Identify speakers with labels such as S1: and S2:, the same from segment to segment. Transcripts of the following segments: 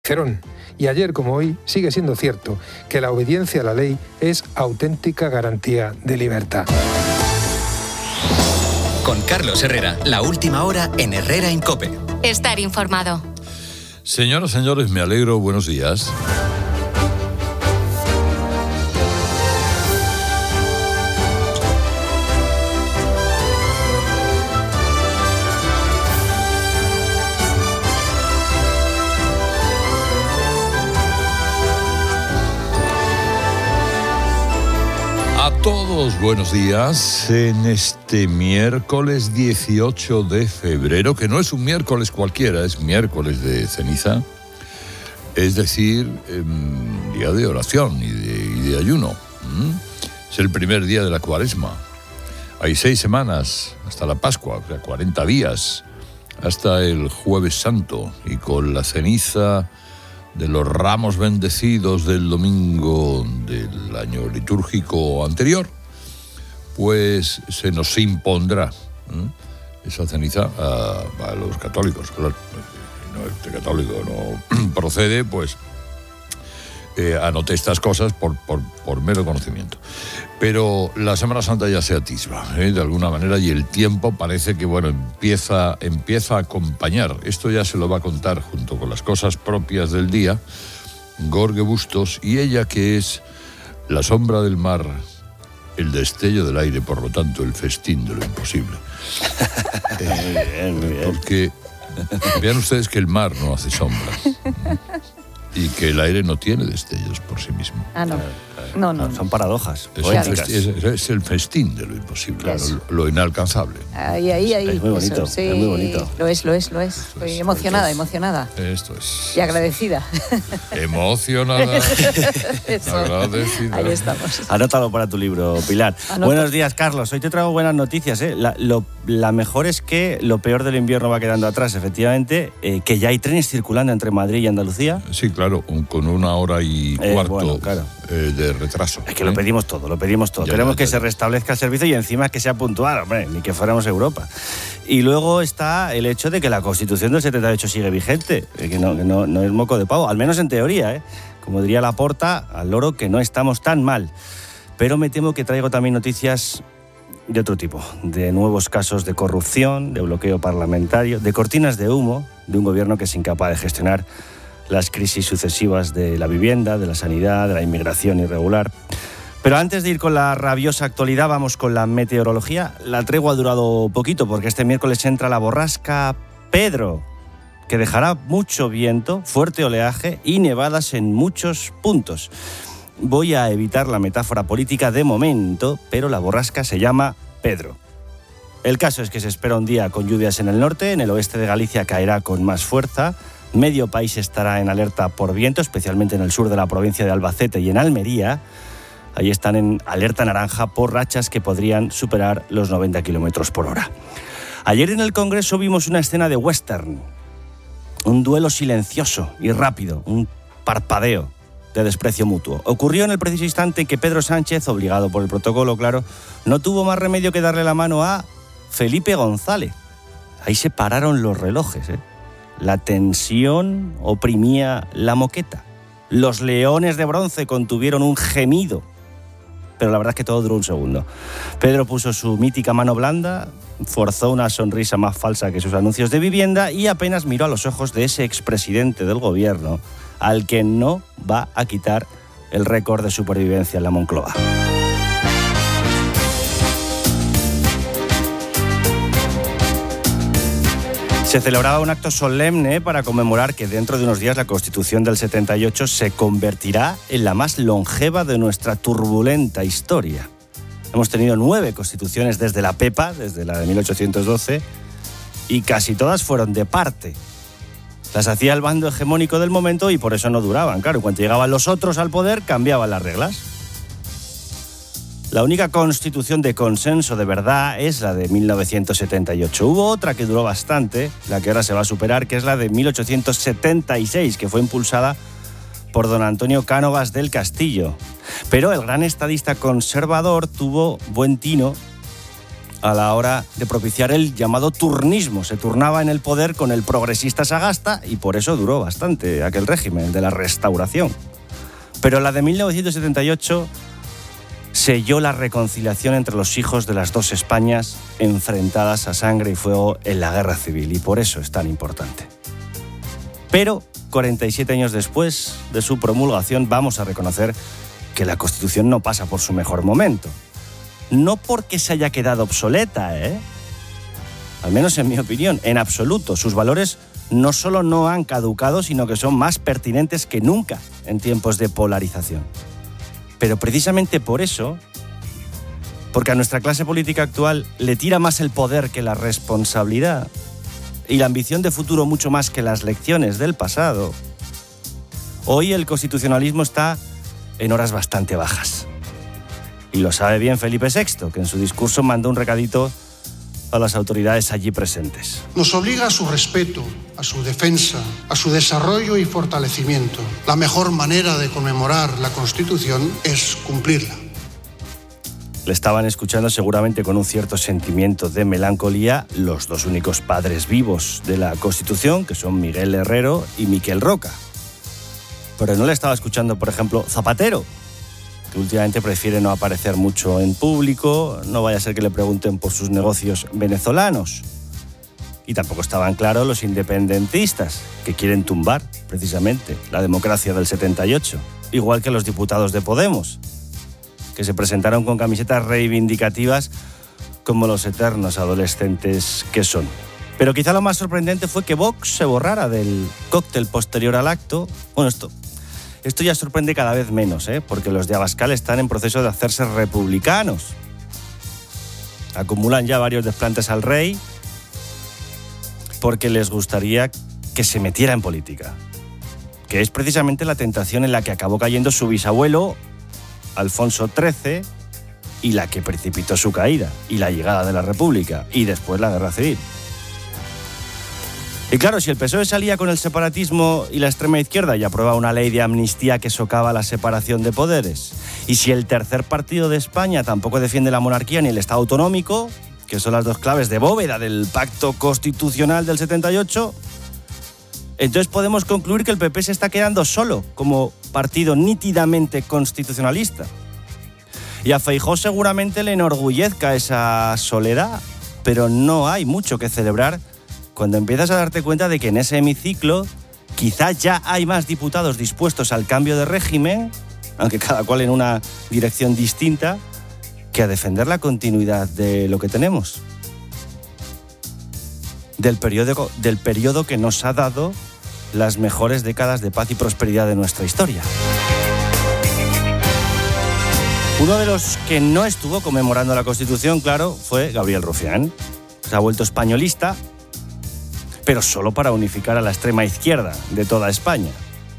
S1: Cerón. Y ayer como hoy sigue siendo cierto que la obediencia a la ley es auténtica garantía de libertad.
S2: Con Carlos Herrera, la última hora en Herrera en COPE.
S3: Estar informado.
S4: Señoras, señores, me alegro, buenos días. Todos buenos días en este miércoles 18 de febrero, que no es un miércoles cualquiera, es miércoles de ceniza, es decir, día de oración y de ayuno. Es el primer día de la Cuaresma. Hay 6 semanas hasta la Pascua, o sea, 40 días hasta el Jueves Santo, y con la ceniza de los ramos bendecidos del domingo del año litúrgico anterior, pues se nos impondrá esa ceniza a los católicos. Claro, no, este católico no procede, pues anoté estas cosas por mero conocimiento. Pero la Semana Santa ya se atisba, de alguna manera, y el tiempo parece que, bueno, empieza a acompañar. Esto ya se lo va a contar, junto con las cosas propias del día, Jorge Bustos, y ella, que es la sombra del mar, el destello del aire, por lo tanto, el festín de lo imposible. Muy bien. Porque vean ustedes que el mar no hace sombras. Y que el aire no tiene destellos por sí mismo.
S5: No. Son paradojas.
S4: Es el festín de lo imposible, claro. lo inalcanzable.
S5: Ahí.
S6: Es muy bonito,
S5: sí,
S6: es muy bonito.
S5: Lo es. Estoy emocionada.
S4: Esto es.
S5: Y agradecida.
S4: Emocionada. Agradecida.
S5: Ahí estamos.
S6: Anótalo para tu libro, Pilar. Buenos días, Carlos. Hoy te traigo buenas noticias. La mejor es que lo peor del invierno va quedando atrás, efectivamente, que ya hay trenes circulando entre Madrid y Andalucía.
S4: Sí, claro, con 1 hora y cuarto.
S6: Bueno, claro.
S4: De retraso.
S6: Es que lo pedimos todo. Queremos que se restablezca el servicio y encima que sea puntual, hombre, ni que fuéramos Europa. Y luego está el hecho de que la Constitución del 78 sigue vigente, que no es moco de pavo, al menos en teoría, Como diría Laporta, al loro, que no estamos tan mal. Pero me temo que traigo también noticias de otro tipo, de nuevos casos de corrupción, de bloqueo parlamentario, de cortinas de humo, de un gobierno que es incapaz de gestionar las crisis sucesivas de la vivienda, de la sanidad, de la inmigración irregular. Pero antes de ir con la rabiosa actualidad, vamos con la meteorología. La tregua ha durado poquito porque este miércoles entra la borrasca Pedro, que dejará mucho viento, fuerte oleaje y nevadas en muchos puntos. Voy a evitar la metáfora política de momento, pero la borrasca se llama Pedro. El caso es que se espera un día con lluvias en el norte, en el oeste de Galicia caerá con más fuerza. Medio país estará en alerta por viento, especialmente en el sur de la provincia de Albacete y en Almería. Ahí están en alerta naranja por rachas que podrían superar los 90 kilómetros por hora. Ayer en el Congreso vimos una escena de western. Un duelo silencioso y rápido, un parpadeo de desprecio mutuo. Ocurrió en el preciso instante que Pedro Sánchez, obligado por el protocolo, claro, no tuvo más remedio que darle la mano a Felipe González. Ahí se pararon los relojes, La tensión oprimía la moqueta. Los leones de bronce contuvieron un gemido. Pero la verdad es que todo duró un segundo. Pedro puso su mítica mano blanda, forzó una sonrisa más falsa que sus anuncios de vivienda y apenas miró a los ojos de ese expresidente del gobierno, al que no va a quitar el récord de supervivencia en la Moncloa. Se celebraba un acto solemne para conmemorar que dentro de unos días la Constitución del 78 se convertirá en la más longeva de nuestra turbulenta historia. Hemos tenido 9 constituciones desde la PEPA, desde la de 1812, y casi todas fueron de parte. Las hacía el bando hegemónico del momento y por eso no duraban. Claro, cuando llegaban los otros al poder, cambiaban las reglas. La única constitución de consenso de verdad es la de 1978. Hubo otra que duró bastante, la que ahora se va a superar, que es la de 1876, que fue impulsada por don Antonio Cánovas del Castillo. Pero el gran estadista conservador tuvo buen tino a la hora de propiciar el llamado turnismo. Se turnaba en el poder con el progresista Sagasta y por eso duró bastante aquel régimen de la Restauración. Pero la de 1978 selló la reconciliación entre los hijos de las dos Españas enfrentadas a sangre y fuego en la guerra civil, y por eso es tan importante. Pero 47 años después de su promulgación vamos a reconocer que la Constitución no pasa por su mejor momento. No porque se haya quedado obsoleta, al menos en mi opinión, en absoluto. Sus valores no solo no han caducado, sino que son más pertinentes que nunca en tiempos de polarización. Pero precisamente por eso, porque a nuestra clase política actual le tira más el poder que la responsabilidad y la ambición de futuro mucho más que las lecciones del pasado, hoy el constitucionalismo está en horas bastante bajas. Y lo sabe bien Felipe VI, que en su discurso mandó un recadito a las autoridades allí presentes.
S3: Nos obliga a su respeto, a su defensa, a su desarrollo y fortalecimiento. La mejor manera de conmemorar la Constitución es cumplirla.
S6: Le estaban escuchando seguramente con un cierto sentimiento de melancolía los dos únicos padres vivos de la Constitución, que son Miguel Herrero y Miquel Roca. Pero no le estaba escuchando, por ejemplo, Zapatero, que últimamente prefiere no aparecer mucho en público, no vaya a ser que le pregunten por sus negocios venezolanos. Y tampoco estaban claros los independentistas, que quieren tumbar, precisamente, la democracia del 78, igual que los diputados de Podemos, que se presentaron con camisetas reivindicativas como los eternos adolescentes que son. Pero quizá lo más sorprendente fue que Vox se borrara del cóctel posterior al acto. Bueno, esto ya sorprende cada vez menos, porque los de Abascal están en proceso de hacerse republicanos. Acumulan ya varios desplantes al rey porque les gustaría que se metiera en política, que es precisamente la tentación en la que acabó cayendo su bisabuelo, Alfonso XIII, y la que precipitó su caída y la llegada de la República y después la Guerra Civil. Y claro, si el PSOE salía con el separatismo y la extrema izquierda y aprobaba una ley de amnistía que socava la separación de poderes, y si el tercer partido de España tampoco defiende la monarquía ni el Estado autonómico, que son las dos claves de bóveda del pacto constitucional del 78, entonces podemos concluir que el PP se está quedando solo como partido nítidamente constitucionalista. Y a Feijóo seguramente le enorgullezca esa soledad, pero no hay mucho que celebrar cuando empiezas a darte cuenta de que en ese hemiciclo quizá ya hay más diputados dispuestos al cambio de régimen, aunque cada cual en una dirección distinta, que a defender la continuidad de lo que tenemos. Del periodo que nos ha dado las mejores décadas de paz y prosperidad de nuestra historia. Uno de los que no estuvo conmemorando la Constitución, claro, fue Gabriel Rufián. Se ha vuelto españolista, pero solo para unificar a la extrema izquierda de toda España.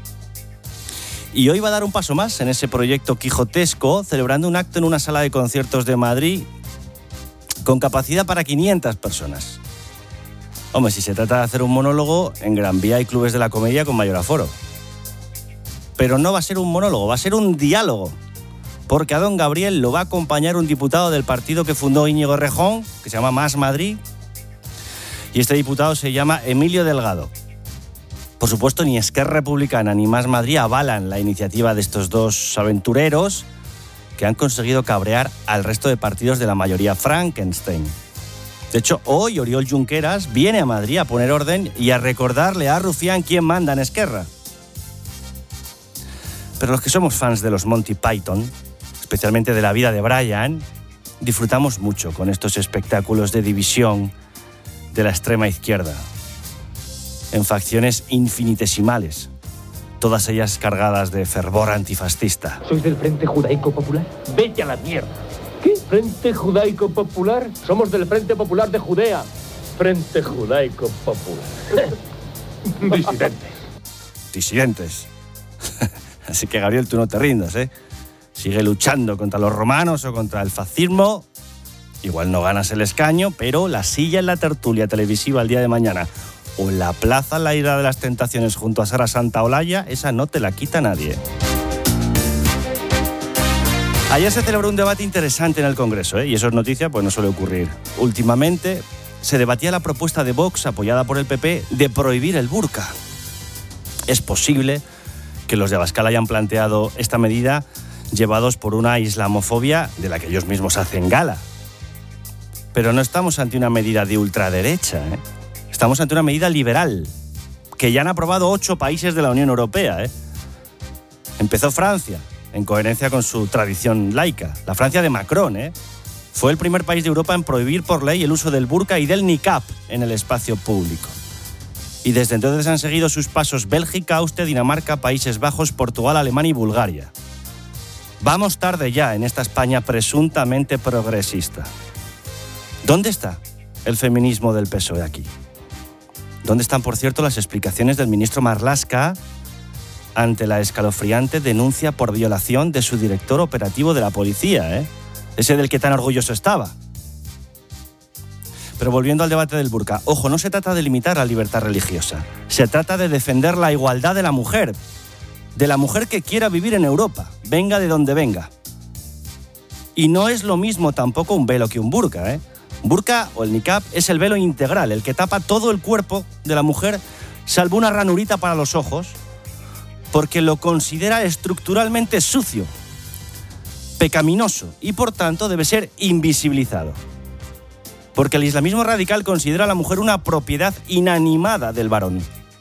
S6: Y hoy va a dar un paso más en ese proyecto quijotesco, celebrando un acto en una sala de conciertos de Madrid con capacidad para 500 personas. Hombre, si se trata de hacer un monólogo, en Gran Vía hay clubes de la comedia con mayor aforo. Pero no va a ser un monólogo, va a ser un diálogo, porque a don Gabriel lo va a acompañar un diputado del partido que fundó Íñigo Errejón, que se llama Más Madrid, y este diputado se llama Emilio Delgado. Por supuesto, ni Esquerra Republicana ni Más Madrid avalan la iniciativa de estos dos aventureros que han conseguido cabrear al resto de partidos de la mayoría Frankenstein. De hecho, hoy Oriol Junqueras viene a Madrid a poner orden y a recordarle a Rufián quién manda en Esquerra. Pero los que somos fans de los Monty Python, especialmente de la vida de Brian, disfrutamos mucho con estos espectáculos de división de la extrema izquierda, en facciones infinitesimales, todas ellas cargadas de fervor antifascista.
S7: ¿Sois del Frente Judaico Popular? ¡Vete a la mierda! ¿Qué? ¿Frente Judaico Popular? Somos del Frente Popular de Judea. Frente Judaico Popular. Disidentes.
S6: Disidentes. Así que, Gabriel, tú no te rindas, ¿eh? Sigue luchando contra los romanos o contra el fascismo. Igual no ganas el escaño, pero la silla en la tertulia televisiva el día de mañana o la plaza en la Isla de las Tentaciones junto a Sara Santaolalla, esa no te la quita nadie. Ayer se celebró un debate interesante en el Congreso, y eso es noticia, pues no suele ocurrir. Últimamente se debatía la propuesta de Vox, apoyada por el PP, de prohibir el burka. Es posible que los de Abascal hayan planteado esta medida llevados por una islamofobia de la que ellos mismos hacen gala. Pero no estamos ante una medida de ultraderecha, Estamos ante una medida liberal, que ya han aprobado 8 países de la Unión Europea, Empezó Francia, en coherencia con su tradición laica. La Francia de Macron, Fue el primer país de Europa en prohibir por ley el uso del burka y del niqab en el espacio público. Y desde entonces han seguido sus pasos Bélgica, Austria, Dinamarca, Países Bajos, Portugal, Alemania y Bulgaria. Vamos tarde ya en esta España presuntamente progresista. ¿Dónde está el feminismo del PSOE aquí? ¿Dónde están, por cierto, las explicaciones del ministro Marlaska ante la escalofriante denuncia por violación de su director operativo de la policía, Ese del que tan orgulloso estaba? Pero volviendo al debate del burka, ojo, no se trata de limitar la libertad religiosa. Se trata de defender la igualdad de la mujer que quiera vivir en Europa, venga de donde venga. Y no es lo mismo tampoco un velo que un burka, Burka o el niqab es el velo integral, el que tapa todo el cuerpo de la mujer, salvo una ranurita para los ojos, porque lo considera estructuralmente sucio, pecaminoso y por tanto debe ser invisibilizado. Porque el islamismo radical considera a la mujer una propiedad inanimada del varón.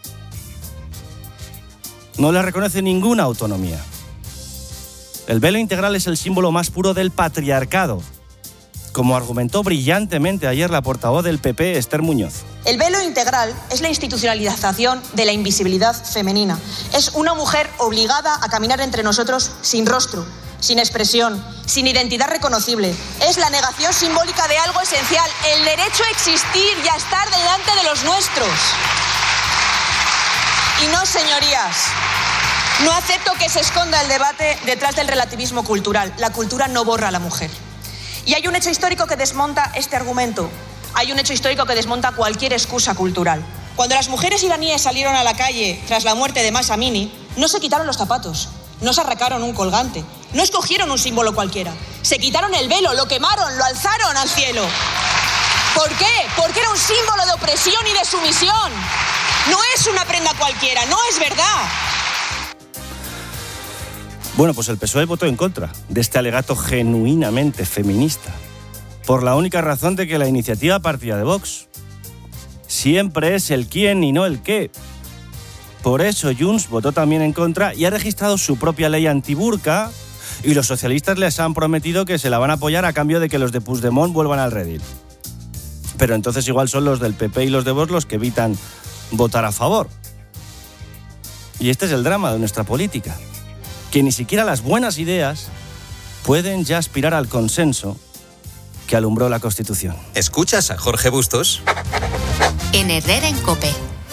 S6: No le reconoce ninguna autonomía. El velo integral es el símbolo más puro del patriarcado, como argumentó brillantemente ayer la portavoz del PP, Esther Muñoz.
S8: El velo integral es la institucionalización de la invisibilidad femenina. Es una mujer obligada a caminar entre nosotros sin rostro, sin expresión, sin identidad reconocible. Es la negación simbólica de algo esencial, el derecho a existir y a estar delante de los nuestros. Y no, señorías, no acepto que se esconda el debate detrás del relativismo cultural. La cultura no borra a la mujer. Y hay un hecho histórico que desmonta este argumento. Hay un hecho histórico que desmonta cualquier excusa cultural. Cuando las mujeres iraníes salieron a la calle tras la muerte de Mahsa Amini, no se quitaron los zapatos, no se arrancaron un colgante, no escogieron un símbolo cualquiera. Se quitaron el velo, lo quemaron, lo alzaron al cielo. ¿Por qué? Porque era un símbolo de opresión y de sumisión. No es una prenda cualquiera, no es verdad.
S6: Bueno, pues el PSOE votó en contra de este alegato genuinamente feminista, por la única razón de que la iniciativa partía de Vox. Siempre es el quién y no el qué. Por eso Junts votó también en contra y ha registrado su propia ley antiburka, y los socialistas les han prometido que se la van a apoyar a cambio de que los de Puigdemont vuelvan al redil. Pero entonces igual son los del PP y los de Vox los que evitan votar a favor. Y este es el drama de nuestra política, que ni siquiera las buenas ideas pueden ya aspirar al consenso que alumbró la Constitución.
S2: ¿Escuchas a Jorge Bustos?
S9: En Herrera en COPE.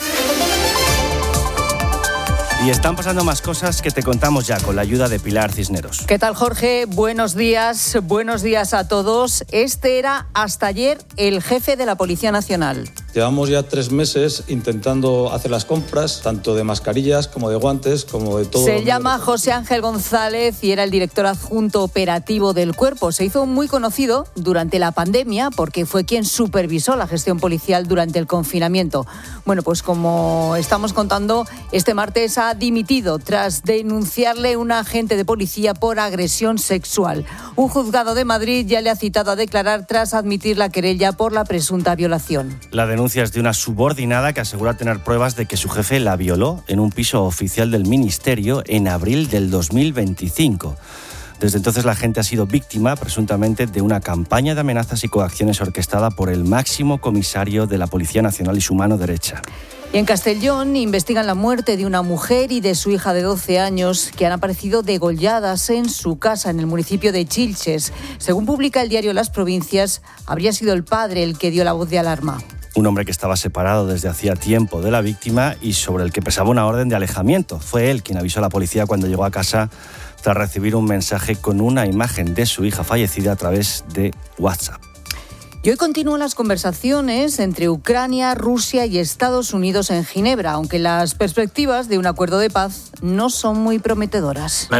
S6: Y están pasando más cosas que te contamos ya con la ayuda de Pilar Cisneros.
S5: ¿Qué tal, Jorge? Buenos días a todos. Este era hasta ayer el jefe de la Policía Nacional.
S10: Llevamos ya 3 meses intentando hacer las compras, tanto de mascarillas como de guantes, como de todo.
S5: Se llama José Ángel González y era el director adjunto operativo del Cuerpo. Se hizo muy conocido durante la pandemia porque fue quien supervisó la gestión policial durante el confinamiento. Bueno, pues como estamos contando, este martes ha dimitido tras denunciarle un agente de policía por agresión sexual. Un juzgado de Madrid ya le ha citado a declarar tras admitir la querella por la presunta violación.
S6: La denuncia es de una subordinada que asegura tener pruebas de que su jefe la violó en un piso oficial del Ministerio en abril del 2025. Desde entonces la agente ha sido víctima, presuntamente, de una campaña de amenazas y coacciones orquestada por el máximo comisario de la Policía Nacional y su mano derecha.
S5: Y en Castellón investigan la muerte de una mujer y de su hija de 12 años que han aparecido degolladas en su casa en el municipio de Chilches. Según publica el diario Las Provincias, habría sido el padre el que dio la voz de alarma.
S6: Un hombre que estaba separado desde hacía tiempo de la víctima y sobre el que pesaba una orden de alejamiento. Fue él quien avisó a la policía cuando llegó a casa tras recibir un mensaje con una imagen de su hija fallecida a través de WhatsApp.
S5: Y hoy continúan las conversaciones entre Ucrania, Rusia y Estados Unidos en Ginebra, aunque las perspectivas de un acuerdo de paz no son muy prometedoras.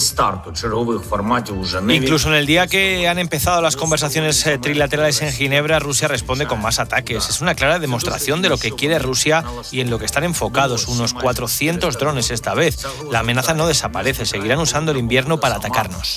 S11: Incluso en el día que han empezado las conversaciones trilaterales en Ginebra, Rusia responde con más ataques. Es una clara demostración de lo que quiere Rusia y en lo que están enfocados. Unos 400 drones esta vez. La amenaza no desaparece. Seguirán usando el invierno para atacarnos.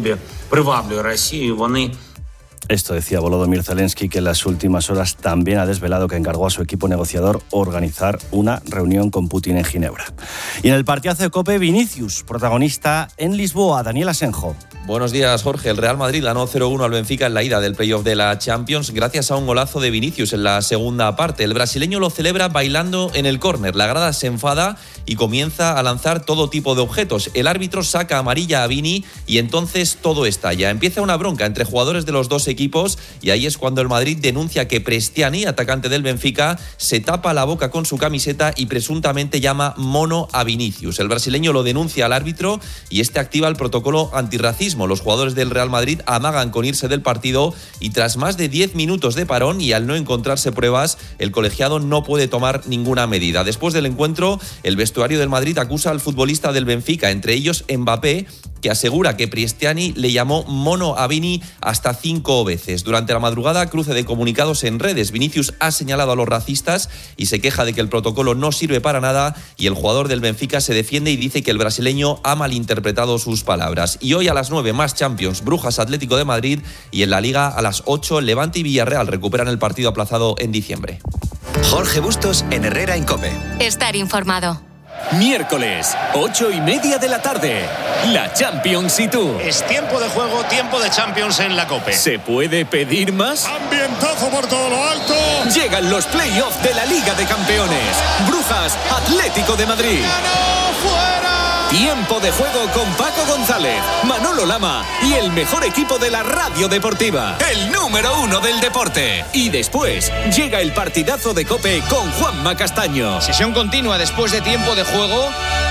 S6: Esto decía Volodymyr Zelensky, que en las últimas horas también ha desvelado que encargó a su equipo negociador organizar una reunión con Putin en Ginebra. Y en el partidazo de COPE, Vinicius, protagonista en Lisboa. Daniel Asenjo.
S12: Buenos días, Jorge. El Real Madrid ganó 0-1 al Benfica en la ida del playoff de la Champions gracias a un golazo de Vinicius en la segunda parte. El brasileño lo celebra bailando en el córner. La grada se enfada y comienza a lanzar todo tipo de objetos. El árbitro saca amarilla a Vini y entonces todo estalla. Empieza una bronca entre jugadores de los dos equipos y ahí es cuando el Madrid denuncia que Prestiani, atacante del Benfica, se tapa la boca con su camiseta y presuntamente llama mono a Vinicius. El brasileño lo denuncia al árbitro y este activa el protocolo antirracismo. Los jugadores del Real Madrid amagan con irse del partido y tras más de 10 minutos de parón y al no encontrarse pruebas, el colegiado no puede tomar ninguna medida. Después del encuentro, el vestuario del Madrid acusa al futbolista del Benfica, entre ellos Mbappé, que asegura que Prestiani le llamó mono a Vini hasta 5 veces. Durante la madrugada, cruce de comunicados en redes. Vinicius ha señalado a los racistas y se queja de que el protocolo no sirve para nada y el jugador del Benfica se defiende y dice que el brasileño ha malinterpretado sus palabras. Y hoy a las 9 más Champions, Brujas Atlético de Madrid y en la Liga a las 8 Levante y Villarreal recuperan el partido aplazado en diciembre.
S2: Jorge Bustos en Herrera en COPE.
S9: Estar informado.
S13: Miércoles, 8:30 de la tarde. La Champions y tú.
S14: Es tiempo de juego, tiempo de Champions en la COPE.
S13: ¿Se puede pedir más?
S14: ¡Ambientazo por todo lo alto!
S13: Llegan los playoffs de la Liga de Campeones. Brujas Atlético de Madrid.
S14: ¡Ganó fuera!
S13: Tiempo de juego con Paco González, Manolo Lama y el mejor equipo de la radio deportiva. El número 1 del deporte. Y después llega el partidazo de COPE con Juanma Castaño.
S14: Sesión continua después de tiempo de juego.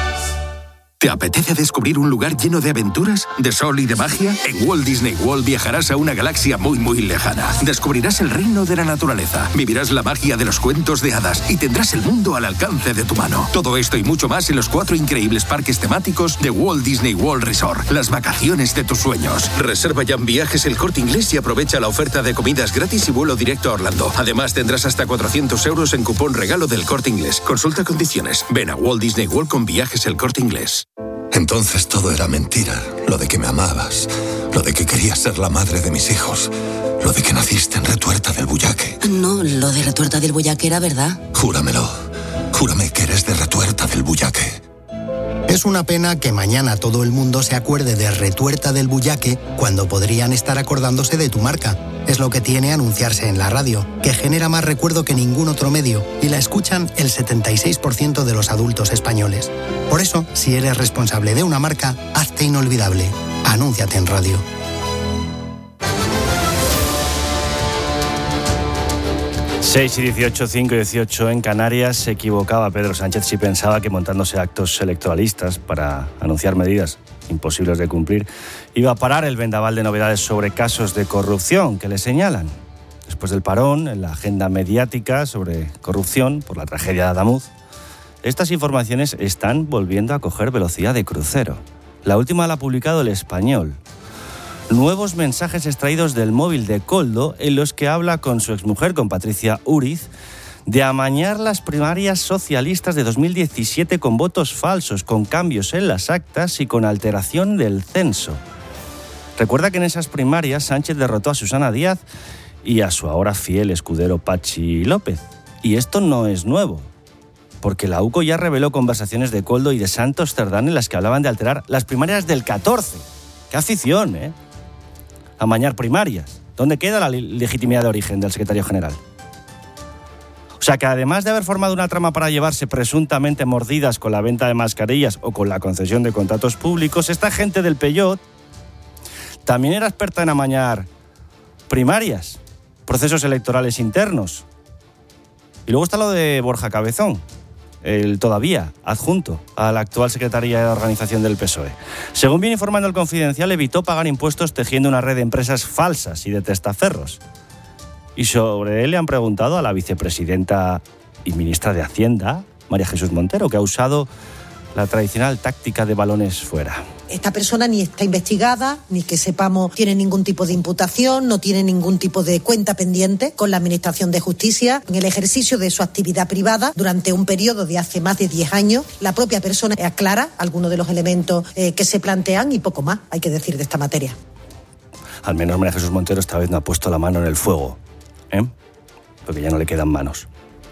S15: ¿Te apetece descubrir un lugar lleno de aventuras, de sol y de magia? En Walt Disney World viajarás a una galaxia muy, muy lejana. Descubrirás el reino de la naturaleza, vivirás la magia de los cuentos de hadas y tendrás el mundo al alcance de tu mano. Todo esto y mucho más en los 4 increíbles parques temáticos de Walt Disney World Resort. Las vacaciones de tus sueños. Reserva ya en Viajes El Corte Inglés y aprovecha la oferta de comidas gratis y vuelo directo a Orlando. Además tendrás hasta 400 euros en cupón regalo del Corte Inglés. Consulta condiciones. Ven a Walt Disney World con Viajes El Corte Inglés.
S16: Entonces todo era mentira, lo de que me amabas, lo de que querías ser la madre de mis hijos, lo de que naciste en Retuerta del Bullaque.
S17: No, lo de Retuerta del Bullaque era verdad.
S16: Júramelo, júrame que eres de Retuerta del Bullaque.
S18: Es una pena que mañana todo el mundo se acuerde de Retuerta del Bullaque cuando podrían estar acordándose de tu marca. Es lo que tiene anunciarse en la radio, que genera más recuerdo que ningún otro medio y la escuchan el 76% de los adultos españoles. Por eso, si eres responsable de una marca, hazte inolvidable. Anúnciate en radio.
S6: Seis y 18, 5 y 18 en Canarias. Se equivocaba Pedro Sánchez si pensaba que montándose actos electoralistas para anunciar medidas imposibles de cumplir iba a parar el vendaval de novedades sobre casos de corrupción que le señalan. Después del parón en la agenda mediática sobre corrupción por la tragedia de Adamuz, estas informaciones están volviendo a coger velocidad de crucero. La última la ha publicado El Español. Nuevos mensajes extraídos del móvil de Koldo en los que habla con su exmujer, con Patricia Uriz, de amañar las primarias socialistas de 2017 con votos falsos, con cambios en las actas y con alteración del censo. Recuerda que en esas primarias Sánchez derrotó a Susana Díaz y a su ahora fiel escudero Pachi López. Y esto no es nuevo, porque la UCO ya reveló conversaciones de Koldo y de Santos Cerdán en las que hablaban de alterar las primarias del 14. ¡Qué afición, eh! Amañar primarias. ¿Dónde queda la legitimidad de origen del secretario general? O sea que además de haber formado una trama para llevarse presuntamente mordidas con la venta de mascarillas o con la concesión de contratos públicos, esta gente del Peyot también era experta en amañar primarias, procesos electorales internos. Y luego está lo de Borja Cabezón, el todavía adjunto a la actual Secretaría de Organización del PSOE. Según viene informando El Confidencial, evitó pagar impuestos tejiendo una red de empresas falsas y de testaferros. Y sobre él le han preguntado a la vicepresidenta y ministra de Hacienda, María Jesús Montero, que ha usado la tradicional táctica de balones fuera.
S19: Esta persona ni está investigada, ni que sepamos tiene ningún tipo de imputación, no tiene ningún tipo de cuenta pendiente con la Administración de Justicia. En el ejercicio de su actividad privada, durante un periodo de hace más de 10 años, la propia persona aclara algunos de los elementos que se plantean y poco más hay que decir de esta materia.
S6: Al menos María Jesús Montero esta vez no ha puesto la mano en el fuego, porque ya no le quedan manos.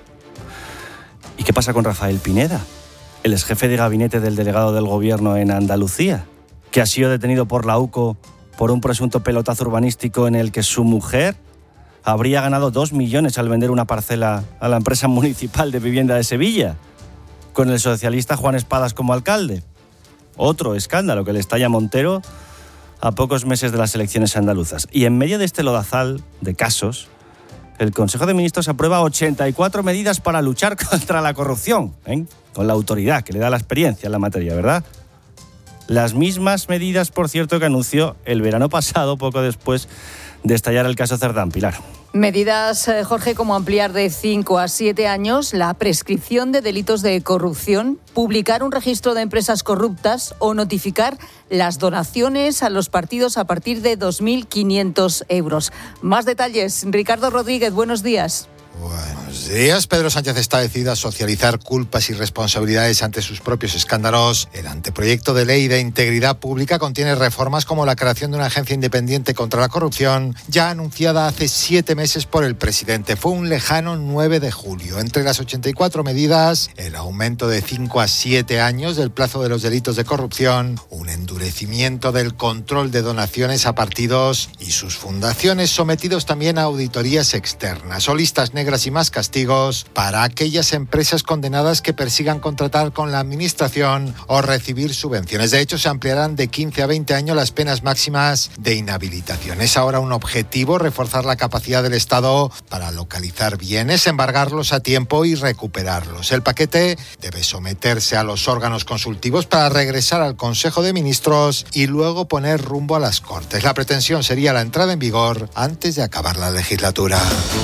S6: ¿Y qué pasa con Rafael Pineda, el exjefe de gabinete del delegado del gobierno en Andalucía, que ha sido detenido por la UCO por un presunto pelotazo urbanístico en el que su mujer habría ganado 2 millones al vender una parcela a la empresa municipal de vivienda de Sevilla, con el socialista Juan Espadas como alcalde? Otro escándalo que le estalla a Montero a pocos meses de las elecciones andaluzas. Y en medio de este lodazal de casos, el Consejo de Ministros aprueba 84 medidas para luchar contra la corrupción, con la autoridad que le da la experiencia en la materia, ¿verdad? Las mismas medidas, por cierto, que anunció el verano pasado, poco después de estallar el caso Cerdán. Pilar.
S5: Medidas, Jorge, como ampliar de 5 a 7 años la prescripción de delitos de corrupción, publicar un registro de empresas corruptas o notificar las donaciones a los partidos a partir de 2.500 euros. Más detalles, Ricardo Rodríguez, buenos días.
S20: Buenos días. Pedro Sánchez está decidido a socializar culpas y responsabilidades ante sus propios escándalos. El anteproyecto de ley de integridad pública contiene reformas como la creación de una agencia independiente contra la corrupción, ya anunciada hace 7 meses por el presidente. Fue un lejano 9 de julio. Entre las 84 medidas, el aumento de 5 a 7 años del plazo de los delitos de corrupción, un endurecimiento del control de donaciones a partidos y sus fundaciones, sometidos también a auditorías externas, o listas negras y más castigos para aquellas empresas condenadas que persigan contratar con la administración o recibir subvenciones. De hecho, se ampliarán de 15 a 20 años las penas máximas de inhabilitación. Es ahora un objetivo reforzar la capacidad del Estado para localizar bienes, embargarlos a tiempo y recuperarlos. El paquete debe someterse a los órganos consultivos para regresar al Consejo de Ministros y luego poner rumbo a las Cortes. La pretensión sería la entrada en vigor antes de acabar la legislatura.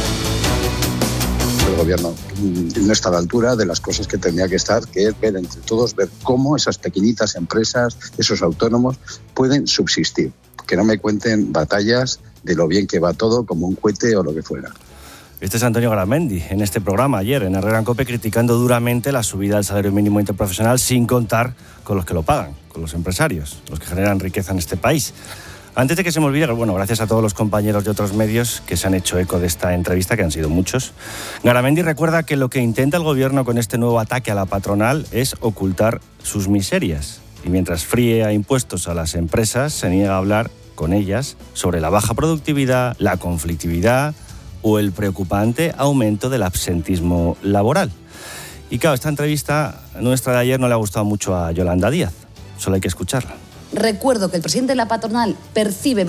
S21: El gobierno no está a la altura de las cosas que tendría que estar, que es ver entre todos, ver cómo esas pequeñitas empresas, esos autónomos, pueden subsistir. Que no me cuenten batallas de lo bien que va todo, como un cohete o lo que fuera.
S6: Este es Antonio Garamendi, en este programa ayer, en Herrera en COPE, criticando duramente la subida del salario mínimo interprofesional, sin contar con los que lo pagan, con los empresarios, los que generan riqueza en este país. Antes de que se me olvide, gracias a todos los compañeros de otros medios que se han hecho eco de esta entrevista, que han sido muchos. Garamendi recuerda que lo que intenta el gobierno con este nuevo ataque a la patronal es ocultar sus miserias. Y mientras fríe a impuestos a las empresas, se niega a hablar con ellas sobre la baja productividad, la conflictividad o el preocupante aumento del absentismo laboral. Y claro, esta entrevista nuestra de ayer no le ha gustado mucho a Yolanda Díaz. Solo hay que escucharla.
S22: Recuerdo que el presidente de la patronal percibe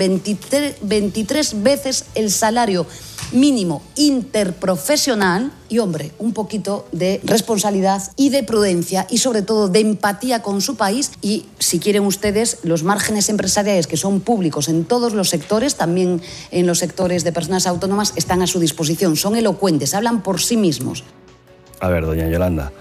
S22: 23 veces el salario mínimo interprofesional y, hombre, un poquito de responsabilidad y de prudencia y, sobre todo, de empatía con su país. Y, si quieren ustedes, los márgenes empresariales que son públicos en todos los sectores, también en los sectores de personas autónomas, están a su disposición. Son elocuentes, hablan por sí mismos.
S6: A ver, doña Yolanda,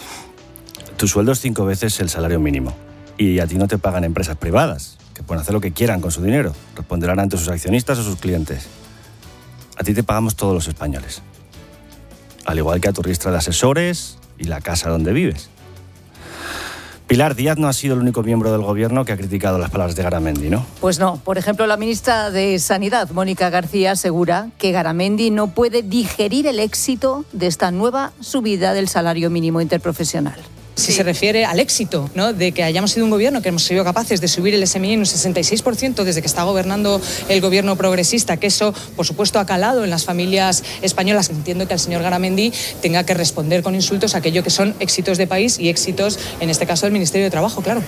S6: tu sueldo es 5 veces el salario mínimo. Y a ti no te pagan empresas privadas, que pueden hacer lo que quieran con su dinero. Responderán ante sus accionistas o sus clientes. A ti te pagamos todos los españoles. Al igual que a tu ristra de asesores y la casa donde vives. Pilar, Díaz no ha sido el único miembro del gobierno que ha criticado las palabras de Garamendi, ¿no?
S5: Pues no. Por ejemplo, la ministra de Sanidad, Mónica García, asegura que Garamendi no puede digerir el éxito de esta nueva subida del salario mínimo interprofesional.
S23: Si se refiere al éxito, ¿no?, de que hayamos sido un gobierno que hemos sido capaces de subir el SMI en un 66% desde que está gobernando el gobierno progresista, que eso, por supuesto, ha calado en las familias españolas. Entiendo que al señor Garamendi tenga que responder con insultos a aquello que son éxitos de país y éxitos, en este caso, del Ministerio de Trabajo, claro.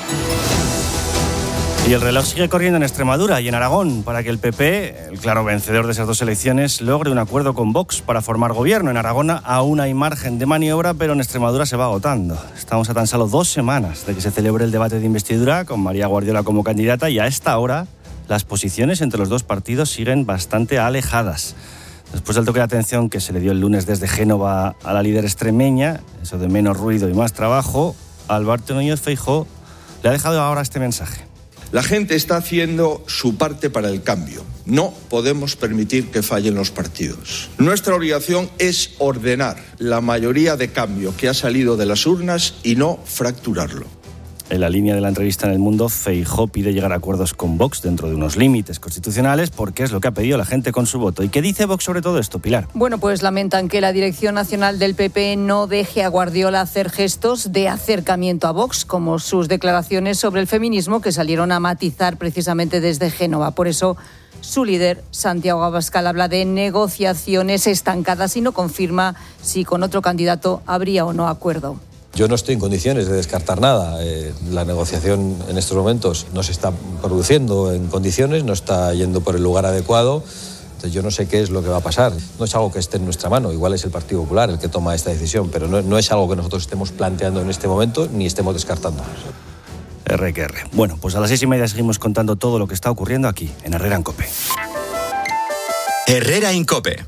S6: Y el reloj sigue corriendo en Extremadura y en Aragón para que el PP, el claro vencedor de esas dos elecciones, logre un acuerdo con Vox para formar gobierno. En Aragón aún hay margen de maniobra, pero en Extremadura se va agotando. Estamos a tan solo 2 semanas de que se celebre el debate de investidura con María Guardiola como candidata y a esta hora las posiciones entre los dos partidos siguen bastante alejadas. Después del toque de atención que se le dio el lunes desde Génova a la líder extremeña, eso de menos ruido y más trabajo, Alberto Núñez Feijóo le ha dejado ahora este mensaje.
S1: La gente está haciendo su parte para el cambio. No podemos permitir que fallen los partidos. Nuestra obligación es ordenar la mayoría de cambio que ha salido de las urnas y no fracturarlo.
S6: En la línea de la entrevista en El Mundo, Feijóo pide llegar a acuerdos con Vox dentro de unos límites constitucionales porque es lo que ha pedido la gente con su voto. ¿Y qué dice Vox sobre todo esto, Pilar?
S5: Bueno, pues lamentan que la Dirección Nacional del PP no deje a Guardiola hacer gestos de acercamiento a Vox, como sus declaraciones sobre el feminismo que salieron a matizar precisamente desde Génova. Por eso, su líder, Santiago Abascal, habla de negociaciones estancadas y no confirma si con otro candidato habría o no acuerdo.
S3: Yo no estoy en condiciones de descartar nada. La negociación en estos momentos no se está produciendo en condiciones, no está yendo por el lugar adecuado. Entonces yo no sé qué es lo que va a pasar. No es algo que esté en nuestra mano. Igual es el Partido Popular el que toma esta decisión, pero no es algo que nosotros estemos planteando en este momento ni estemos descartando.
S6: R que R. Bueno, pues a las 6:30 seguimos contando todo lo que está ocurriendo aquí, en Herrera en COPE.
S2: Herrera en COPE.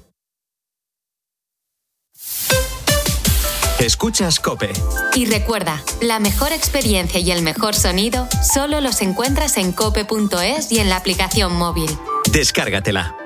S2: Escuchas COPE.
S9: Y recuerda, la mejor experiencia y el mejor sonido solo los encuentras en cope.es y en la aplicación móvil.
S2: Descárgatela.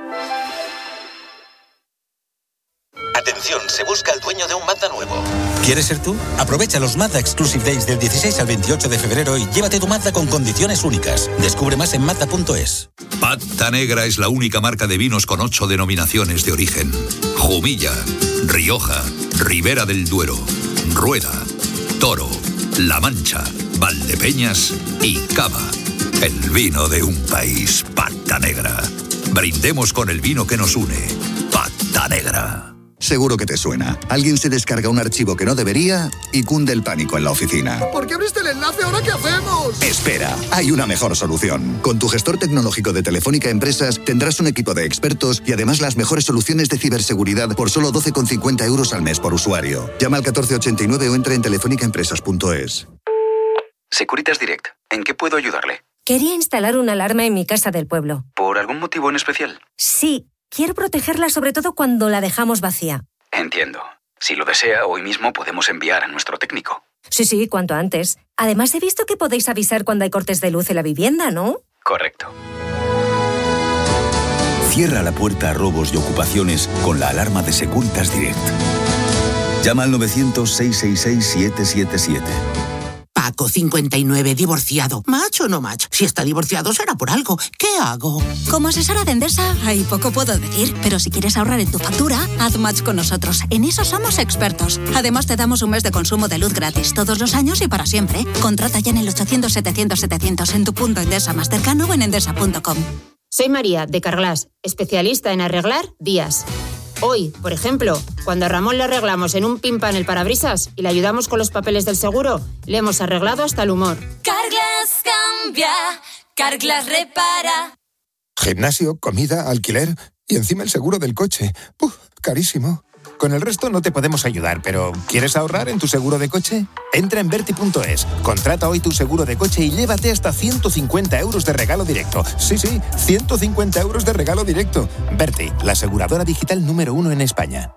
S4: Atención, se busca el dueño de un Mazda nuevo.
S24: ¿Quieres ser tú? Aprovecha los Mazda Exclusive Days del 16 al 28 de febrero y llévate tu Mazda con condiciones únicas. Descubre más en Mazda.es.
S25: Pata Negra es la única marca de vinos con 8 denominaciones de origen. Jumilla, Rioja, Ribera del Duero, Rueda, Toro, La Mancha, Valdepeñas y Cava. El vino de un país, Pata Negra. Brindemos con el vino que nos une. Pata Negra.
S26: Seguro que te suena. Alguien se descarga un archivo que no debería y cunde el pánico en la oficina.
S27: ¿Por qué abriste el enlace? ¿Ahora qué hacemos?
S26: Espera, hay una mejor solución. Con tu gestor tecnológico de Telefónica Empresas tendrás un equipo de expertos y además las mejores soluciones de ciberseguridad por solo 12,50 € al mes por usuario. Llama al 1489 o entra en telefonicaempresas.es.
S28: Securitas Direct. ¿En qué puedo ayudarle?
S29: Quería instalar una alarma en mi casa del pueblo.
S28: ¿Por algún motivo en especial?
S29: Sí. Quiero protegerla sobre todo cuando la dejamos vacía.
S28: Entiendo. Si lo desea, hoy mismo podemos enviar a nuestro técnico.
S29: Sí, cuanto antes. Además, he visto que podéis avisar cuando hay cortes de luz en la vivienda, ¿no?
S28: Correcto.
S30: Cierra la puerta a robos y ocupaciones con la alarma de Securitas Direct. Llama al 900-666-777.
S31: Paco, 59, divorciado. ¿Macho o no macho? Si está divorciado será por algo. ¿Qué hago?
S32: Como asesora de Endesa, ahí poco puedo decir. Pero si quieres ahorrar en tu factura, haz match con nosotros. En eso somos expertos. Además, te damos un mes de consumo de luz gratis, todos los años y para siempre. Contrata ya en el 800-700-700 en tu punto Endesa más cercano o en endesa.com.
S33: Soy María, de Carglass, especialista en arreglar vías. Hoy, por ejemplo, cuando a Ramón le arreglamos en un pimpa en el parabrisas y le ayudamos con los papeles del seguro, le hemos arreglado hasta el humor.
S34: Carglass cambia, Carglass repara.
S35: Gimnasio, comida, alquiler y encima el seguro del coche. Carísimo. Con el resto no te podemos ayudar, pero ¿quieres ahorrar en tu seguro de coche? Entra en Verti.es, contrata hoy tu seguro de coche y llévate hasta 150 € de regalo directo. Sí, 150 € de regalo directo. Verti, la aseguradora digital número 1 en España.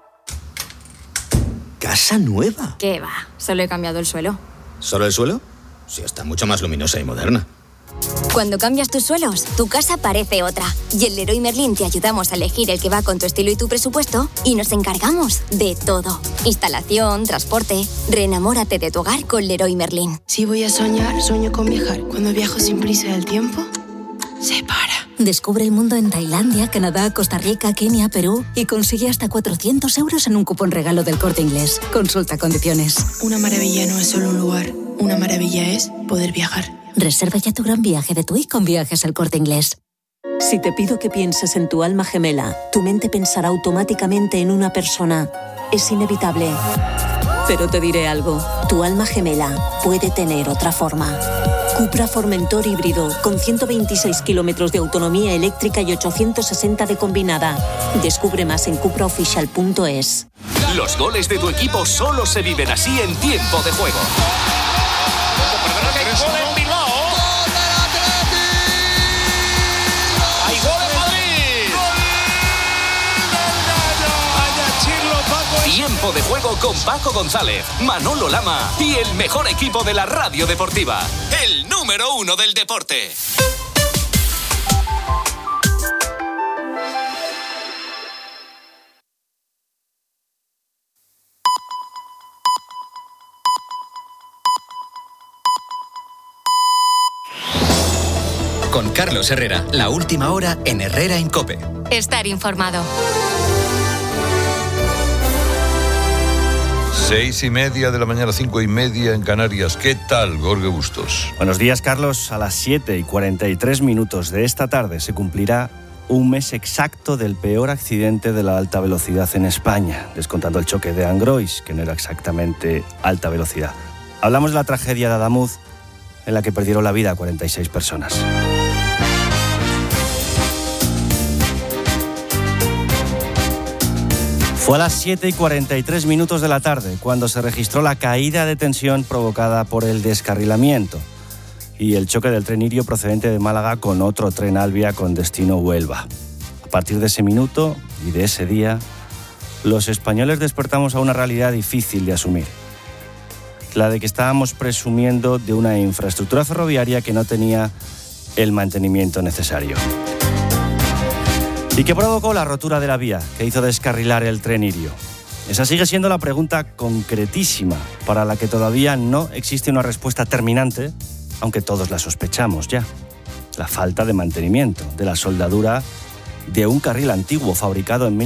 S36: ¿Casa nueva?
S32: ¿Qué va? Solo he cambiado el suelo.
S36: ¿Solo el suelo? Sí, está mucho más luminosa y moderna.
S32: Cuando cambias tus suelos, tu casa parece otra. Y en Leroy Merlin te ayudamos a elegir el que va con tu estilo y tu presupuesto y nos encargamos de todo. Instalación, transporte. Reenamórate de tu hogar con Leroy Merlin.
S37: Si voy a soñar, sueño con viajar. Cuando viajo sin prisa del tiempo, se para.
S32: Descubre el mundo en Tailandia, Canadá, Costa Rica, Kenia, Perú y consigue hasta 400 € en un cupón regalo del Corte Inglés. Consulta condiciones.
S37: Una maravilla no es solo un lugar. Una maravilla es poder viajar.
S32: Reserva ya tu gran viaje de TUI con Viajes al Corte Inglés.
S38: Si te pido que pienses en tu alma gemela, tu mente pensará automáticamente en una persona. Es inevitable. Pero te diré algo, tu alma gemela puede tener otra forma. Cupra Formentor híbrido, con 126 kilómetros de autonomía eléctrica y 860 de combinada. Descubre más en cupraofficial.es.
S13: Los goles de tu equipo solo se viven así en tiempo de juego. Tiempo de Juego con Paco González, Manolo Lama y el mejor equipo de la radio deportiva. El número 1 del deporte.
S2: Con Carlos Herrera, la última hora en Herrera en COPE.
S9: Estar informado.
S1: 6:30 de la mañana, 5:30 en Canarias. ¿Qué tal, Jorge Bustos?
S6: Buenos días, Carlos. A las 7:43 de esta tarde se cumplirá un mes exacto del peor accidente de la alta velocidad en España, descontando el choque de Angrois, que no era exactamente alta velocidad. Hablamos de la tragedia de Adamuz, en la que perdieron la vida 46 personas. Fue a las 7:43 de la tarde cuando se registró la caída de tensión provocada por el descarrilamiento y el choque del tren Irio procedente de Málaga con otro tren Alvia con destino Huelva. A partir de ese minuto y de ese día, los españoles despertamos a una realidad difícil de asumir. La de que estábamos presumiendo de una infraestructura ferroviaria que no tenía el mantenimiento necesario. ¿Y qué provocó la rotura de la vía que hizo descarrilar el tren Irio? Esa sigue siendo la pregunta concretísima para la que todavía no existe una respuesta terminante, aunque todos la sospechamos ya. La falta de mantenimiento de la soldadura de un carril antiguo fabricado en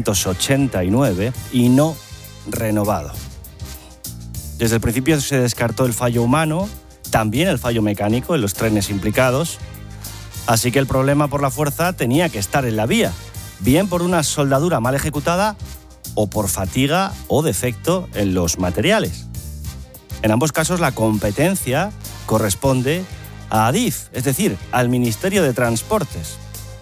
S6: 1989 y no renovado. Desde el principio se descartó el fallo humano, también el fallo mecánico en los trenes implicados. Así que el problema por la fuerza tenía que estar en la vía, bien por una soldadura mal ejecutada o por fatiga o defecto en los materiales. En ambos casos la competencia corresponde a Adif, es decir, al Ministerio de Transportes.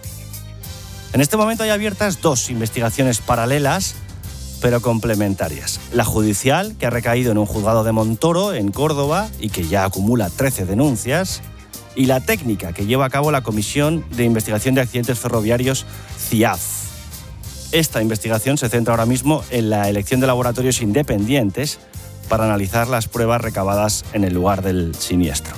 S6: En este momento hay abiertas dos investigaciones paralelas, pero complementarias. La judicial, que ha recaído en un juzgado de Montoro, en Córdoba, y que ya acumula 13 denuncias, y la técnica que lleva a cabo la Comisión de Investigación de Accidentes Ferroviarios, CIAF. Esta investigación se centra ahora mismo en la elección de laboratorios independientes para analizar las pruebas recabadas en el lugar del siniestro.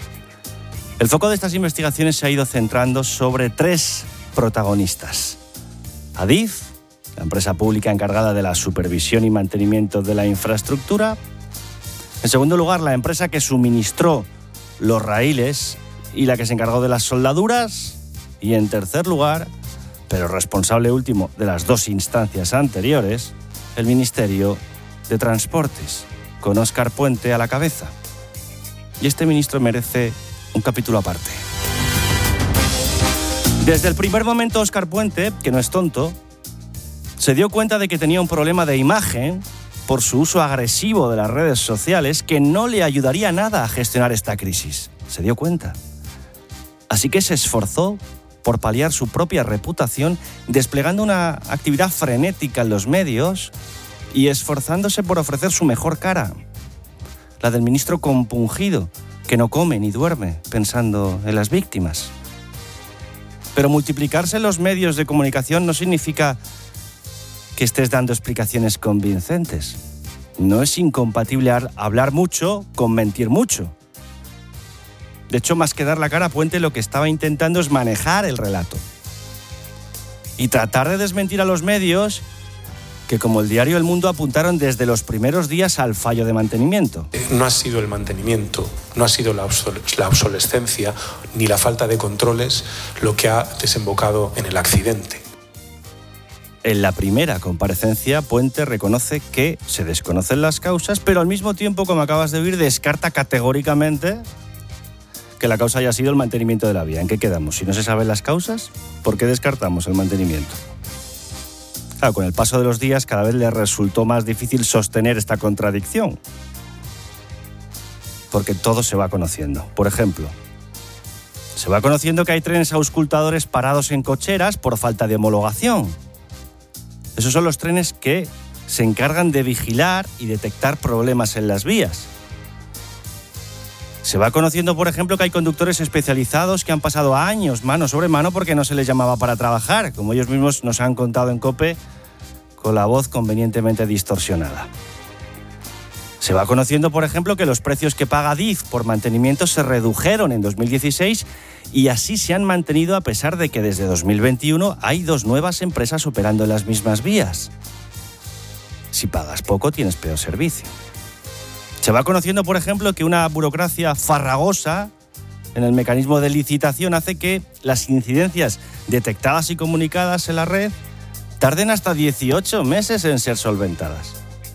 S6: El foco de estas investigaciones se ha ido centrando sobre tres protagonistas. Adif, la empresa pública encargada de la supervisión y mantenimiento de la infraestructura. En segundo lugar, la empresa que suministró los raíles y la que se encargó de las soldaduras. Y en tercer lugar, pero responsable último de las dos instancias anteriores, el Ministerio de Transportes, con Óscar Puente a la cabeza. Y este ministro merece un capítulo aparte. Desde el primer momento, Óscar Puente, que no es tonto, se dio cuenta de que tenía un problema de imagen por su uso agresivo de las redes sociales que no le ayudaría nada a gestionar esta crisis. Se dio cuenta. Así que se esforzó por paliar su propia reputación, desplegando una actividad frenética en los medios y esforzándose por ofrecer su mejor cara, la del ministro compungido, que no come ni duerme pensando en las víctimas. Pero multiplicarse los medios de comunicación no significa que estés dando explicaciones convincentes. No es incompatible hablar mucho con mentir mucho. De hecho, más que dar la cara a Puente, lo que estaba intentando es manejar el relato y tratar de desmentir a los medios que, como el diario El Mundo, apuntaron desde los primeros días al fallo de mantenimiento.
S3: No ha sido el mantenimiento, no ha sido la obsolescencia ni la falta de controles lo que ha desembocado en el accidente.
S6: En la primera comparecencia, Puente reconoce que se desconocen las causas, pero al mismo tiempo, como acabas de oír, descarta categóricamente que la causa haya sido el mantenimiento de la vía. ¿En qué quedamos? Si no se saben las causas, ¿por qué descartamos el mantenimiento? Claro, con el paso de los días cada vez le resultó más difícil sostener esta contradicción, porque todo se va conociendo. Por ejemplo, se va conociendo que hay trenes auscultadores parados en cocheras por falta de homologación. Esos son los trenes que se encargan de vigilar y detectar problemas en las vías. Se va conociendo, por ejemplo, que hay conductores especializados que han pasado años mano sobre mano porque no se les llamaba para trabajar, como ellos mismos nos han contado en COPE con la voz convenientemente distorsionada. Se va conociendo, por ejemplo, que los precios que paga Adif por mantenimiento se redujeron en 2016 y así se han mantenido a pesar de que desde 2021 hay 2 nuevas empresas operando en las mismas vías. Si pagas poco, tienes peor servicio. Se va conociendo, por ejemplo, que una burocracia farragosa en el mecanismo de licitación hace que las incidencias detectadas y comunicadas en la red tarden hasta 18 meses en ser solventadas.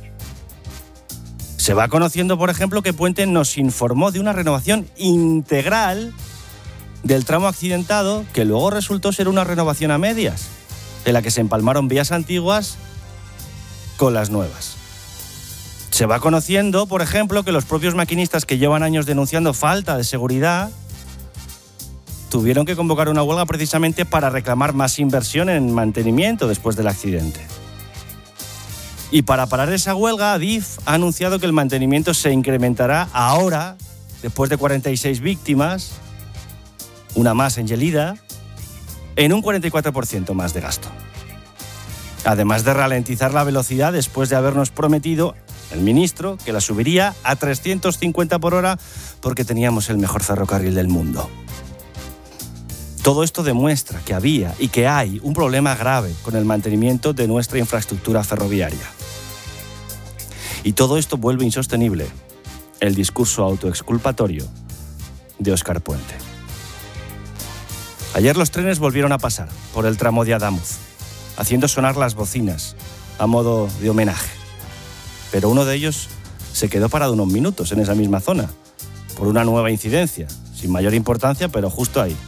S6: Se va conociendo, por ejemplo, que Puente nos informó de una renovación integral del tramo accidentado que luego resultó ser una renovación a medias, en la que se empalmaron vías antiguas con las nuevas. Se va conociendo, por ejemplo, que los propios maquinistas que llevan años denunciando falta de seguridad tuvieron que convocar una huelga precisamente para reclamar más inversión en mantenimiento después del accidente. Y para parar esa huelga, Adif ha anunciado que el mantenimiento se incrementará ahora, después de 46 víctimas, una más en Gelida, en un 44% más de gasto. Además de ralentizar la velocidad después de habernos prometido el ministro que la subiría a 350 por hora porque teníamos el mejor ferrocarril del mundo. Todo esto demuestra que había y que hay un problema grave con el mantenimiento de nuestra infraestructura ferroviaria. Y todo esto vuelve insostenible el discurso autoexculpatorio de Óscar Puente. Ayer los trenes volvieron a pasar por el tramo de Adamuz, haciendo sonar las bocinas a modo de homenaje. Pero uno de ellos se quedó parado unos minutos en esa misma zona, por una nueva incidencia, sin mayor importancia, pero justo ahí.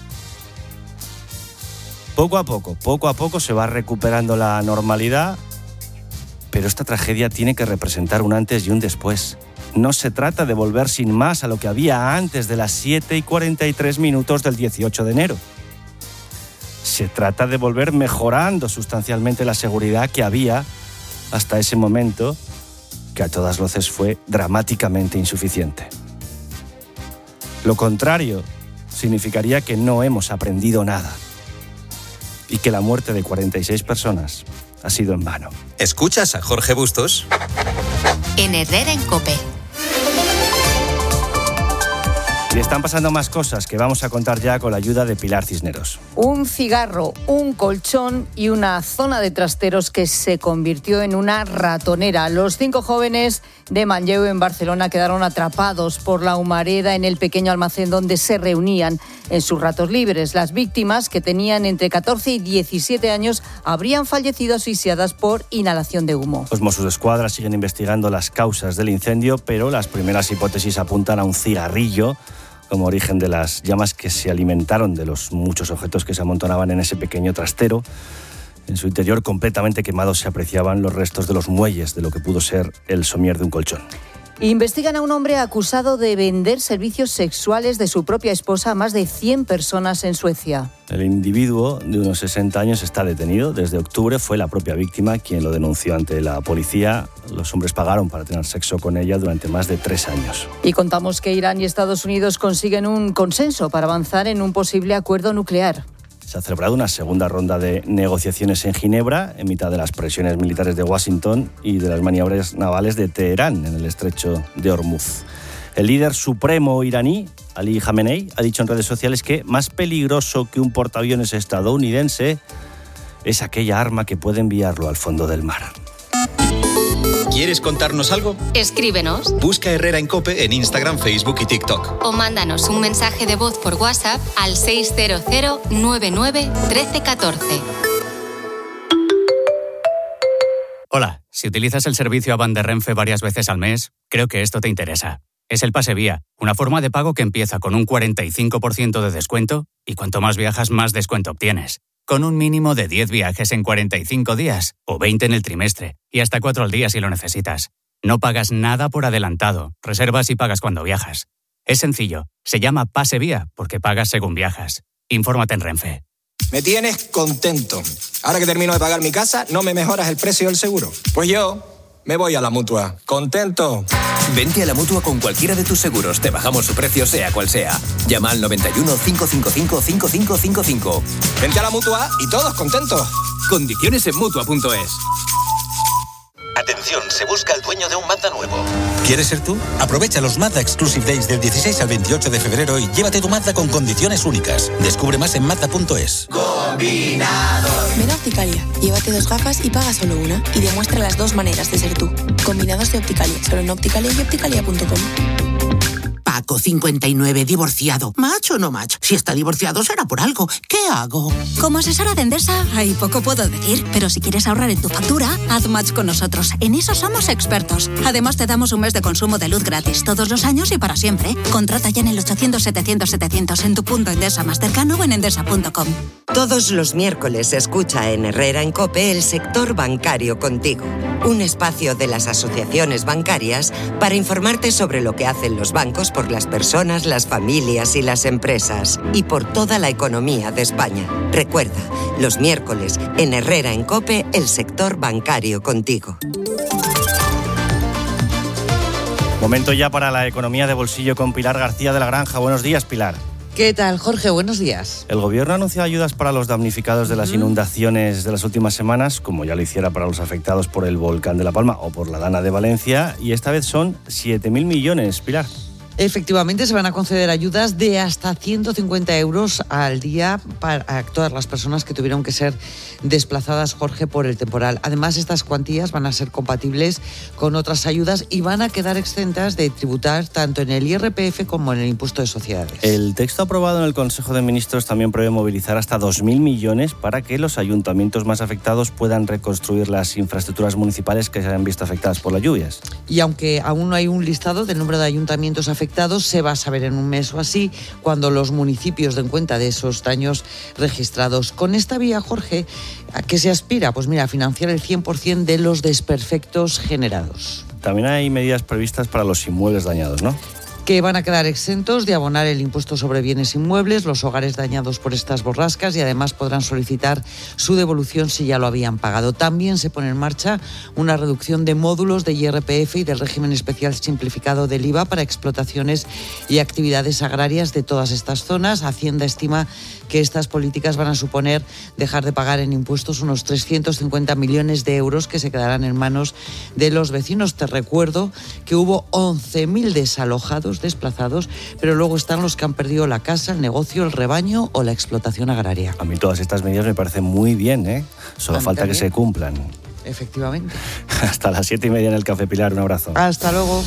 S6: Poco a poco se va recuperando la normalidad, pero esta tragedia tiene que representar un antes y un después. No se trata de volver sin más a lo que había antes de las 7:43 del 18 de enero. Se trata de volver mejorando sustancialmente la seguridad que había hasta ese momento, que a todas luces fue dramáticamente insuficiente. Lo contrario significaría que no hemos aprendido nada y que la muerte de 46 personas ha sido en vano.
S2: ¿Escuchas a Jorge Bustos?
S9: En Herrera en COPE.
S6: Y están pasando más cosas que vamos a contar ya con la ayuda de Pilar Cisneros.
S4: Un cigarro, un colchón y una zona de trasteros que se convirtió en una ratonera. Los 5 jóvenes de Manlleu en Barcelona quedaron atrapados por la humareda en el pequeño almacén donde se reunían en sus ratos libres. Las víctimas, que tenían entre 14 y 17 años, habrían fallecido asfixiadas por inhalación de humo.
S6: Los Mossos d'Esquadra siguen investigando las causas del incendio, pero las primeras hipótesis apuntan a un cigarrillo como origen de las llamas que se alimentaron de los muchos objetos que se amontonaban en ese pequeño trastero. En su interior, completamente quemados, se apreciaban los restos de los muelles de lo que pudo ser el somier de un colchón.
S4: Investigan a un hombre acusado de vender servicios sexuales de su propia esposa a más de 100 personas en Suecia.
S6: El individuo, de unos 60 años, está detenido. Desde octubre fue la propia víctima quien lo denunció ante la policía. Los hombres pagaron para tener sexo con ella durante más de 3 años.
S4: Y contamos que Irán y Estados Unidos consiguen un consenso para avanzar en un posible acuerdo nuclear.
S6: Se ha celebrado una segunda ronda de negociaciones en Ginebra, en mitad de las presiones militares de Washington y de las maniobras navales de Teherán en el estrecho de Hormuz. El líder supremo iraní, Ali Khamenei, ha dicho en redes sociales que más peligroso que un portaaviones estadounidense es aquella arma que puede enviarlo al fondo del mar.
S2: ¿Quieres contarnos algo?
S9: Escríbenos.
S2: Busca Herrera en COPE en Instagram, Facebook y TikTok.
S9: O mándanos un mensaje de voz por WhatsApp al 600 99 1314.
S5: Hola, si utilizas el servicio Avant de Renfe varias veces al mes, creo que esto te interesa. Es el Pase Vía, una forma de pago que empieza con un 45% de descuento y cuanto más viajas, más descuento obtienes. Con un mínimo de 10 viajes en 45 días o 20 en el trimestre y hasta 4 al día si lo necesitas. No pagas nada por adelantado, reservas y pagas cuando viajas. Es sencillo, se llama Pase Vía porque pagas según viajas. Infórmate en Renfe.
S7: Me tienes contento. Ahora que termino de pagar mi casa, ¿no me mejoras el precio del seguro? Pues yo me voy a la Mutua. ¡Contento!
S8: Vente a la Mutua con cualquiera de tus seguros. Te bajamos su precio sea cual sea. Llama al 91 555 5555.
S7: Vente a la Mutua y todos contentos.
S8: Condiciones en Mutua.es.
S10: Atención, se busca el dueño de un Mazda nuevo.
S11: ¿Quieres ser tú? Aprovecha los Mazda Exclusive Days del 16 al 28 de febrero y llévate tu Mazda con condiciones únicas. Descubre más en Mazda.es.
S37: Combinados. Ven a Opticalia, llévate 2 gafas y paga solo una. Y demuestra las 2 maneras de ser tú. Combinados de Opticalia, solo en Opticalia y opticalia.com.
S31: Paco, 59, divorciado. ¿Macho o no macho? Si está divorciado será por algo. ¿Qué hago?
S32: Como asesora de Endesa, ahí poco puedo decir, pero si quieres ahorrar en tu factura, haz match con nosotros. En eso somos expertos. Además, te damos un mes de consumo de luz gratis todos los años y para siempre. Contrata ya en el 800-700-700 en tu punto Endesa más cercano o en endesa.com.
S12: Todos los miércoles escucha en Herrera en COPE el sector bancario contigo. Un espacio de las asociaciones bancarias para informarte sobre lo que hacen los bancos por las personas, las familias y las empresas y por toda la economía de España. Recuerda, los miércoles en Herrera en COPE, el sector bancario contigo.
S6: Momento ya para la economía de bolsillo con Pilar García de la Granja. Buenos días, Pilar.
S14: ¿Qué tal, Jorge? Buenos días.
S6: El Gobierno ha anunciado ayudas para los damnificados de las inundaciones de las últimas semanas, como ya lo hiciera para los afectados por el volcán de La Palma o por la Dana de Valencia, y esta vez son 7.000 millones, Pilar.
S14: Efectivamente, se van a conceder ayudas de hasta 150 euros al día para todas las personas que tuvieron que ser desplazadas, Jorge, por el temporal. Además, estas cuantías van a ser compatibles con otras ayudas y van a quedar exentas de tributar tanto en el IRPF como en el impuesto de sociedades.
S6: El texto aprobado en el Consejo de Ministros también prevé movilizar hasta 2.000 millones para que los ayuntamientos más afectados puedan reconstruir las infraestructuras municipales que se hayan visto afectadas por las lluvias.
S14: Y aunque aún no hay un listado del número de ayuntamientos afectados, se va a saber en un mes o así cuando los municipios den cuenta de esos daños registrados. Con esta vía, Jorge, ¿a qué se aspira? Pues mira, a financiar el 100% de los desperfectos generados.
S6: También hay medidas previstas para los inmuebles dañados, ¿no?
S14: Que van a quedar exentos de abonar el impuesto sobre bienes inmuebles, los hogares dañados por estas borrascas, y además podrán solicitar su devolución si ya lo habían pagado. También se pone en marcha una reducción de módulos de IRPF y del régimen especial simplificado del IVA para explotaciones y actividades agrarias de todas estas zonas. Hacienda estima que estas políticas van a suponer dejar de pagar en impuestos unos 350 millones de euros que se quedarán en manos de los vecinos. Te recuerdo que hubo 11.000 desalojados, desplazados, pero luego están los que han perdido la casa, el negocio, el rebaño o la explotación agraria.
S6: A mí todas estas medidas me parecen muy bien, ¿eh? Solo falta que se cumplan.
S14: Efectivamente.
S6: Hasta las 7:30 en el Café, Pilar. Un abrazo.
S14: Hasta luego.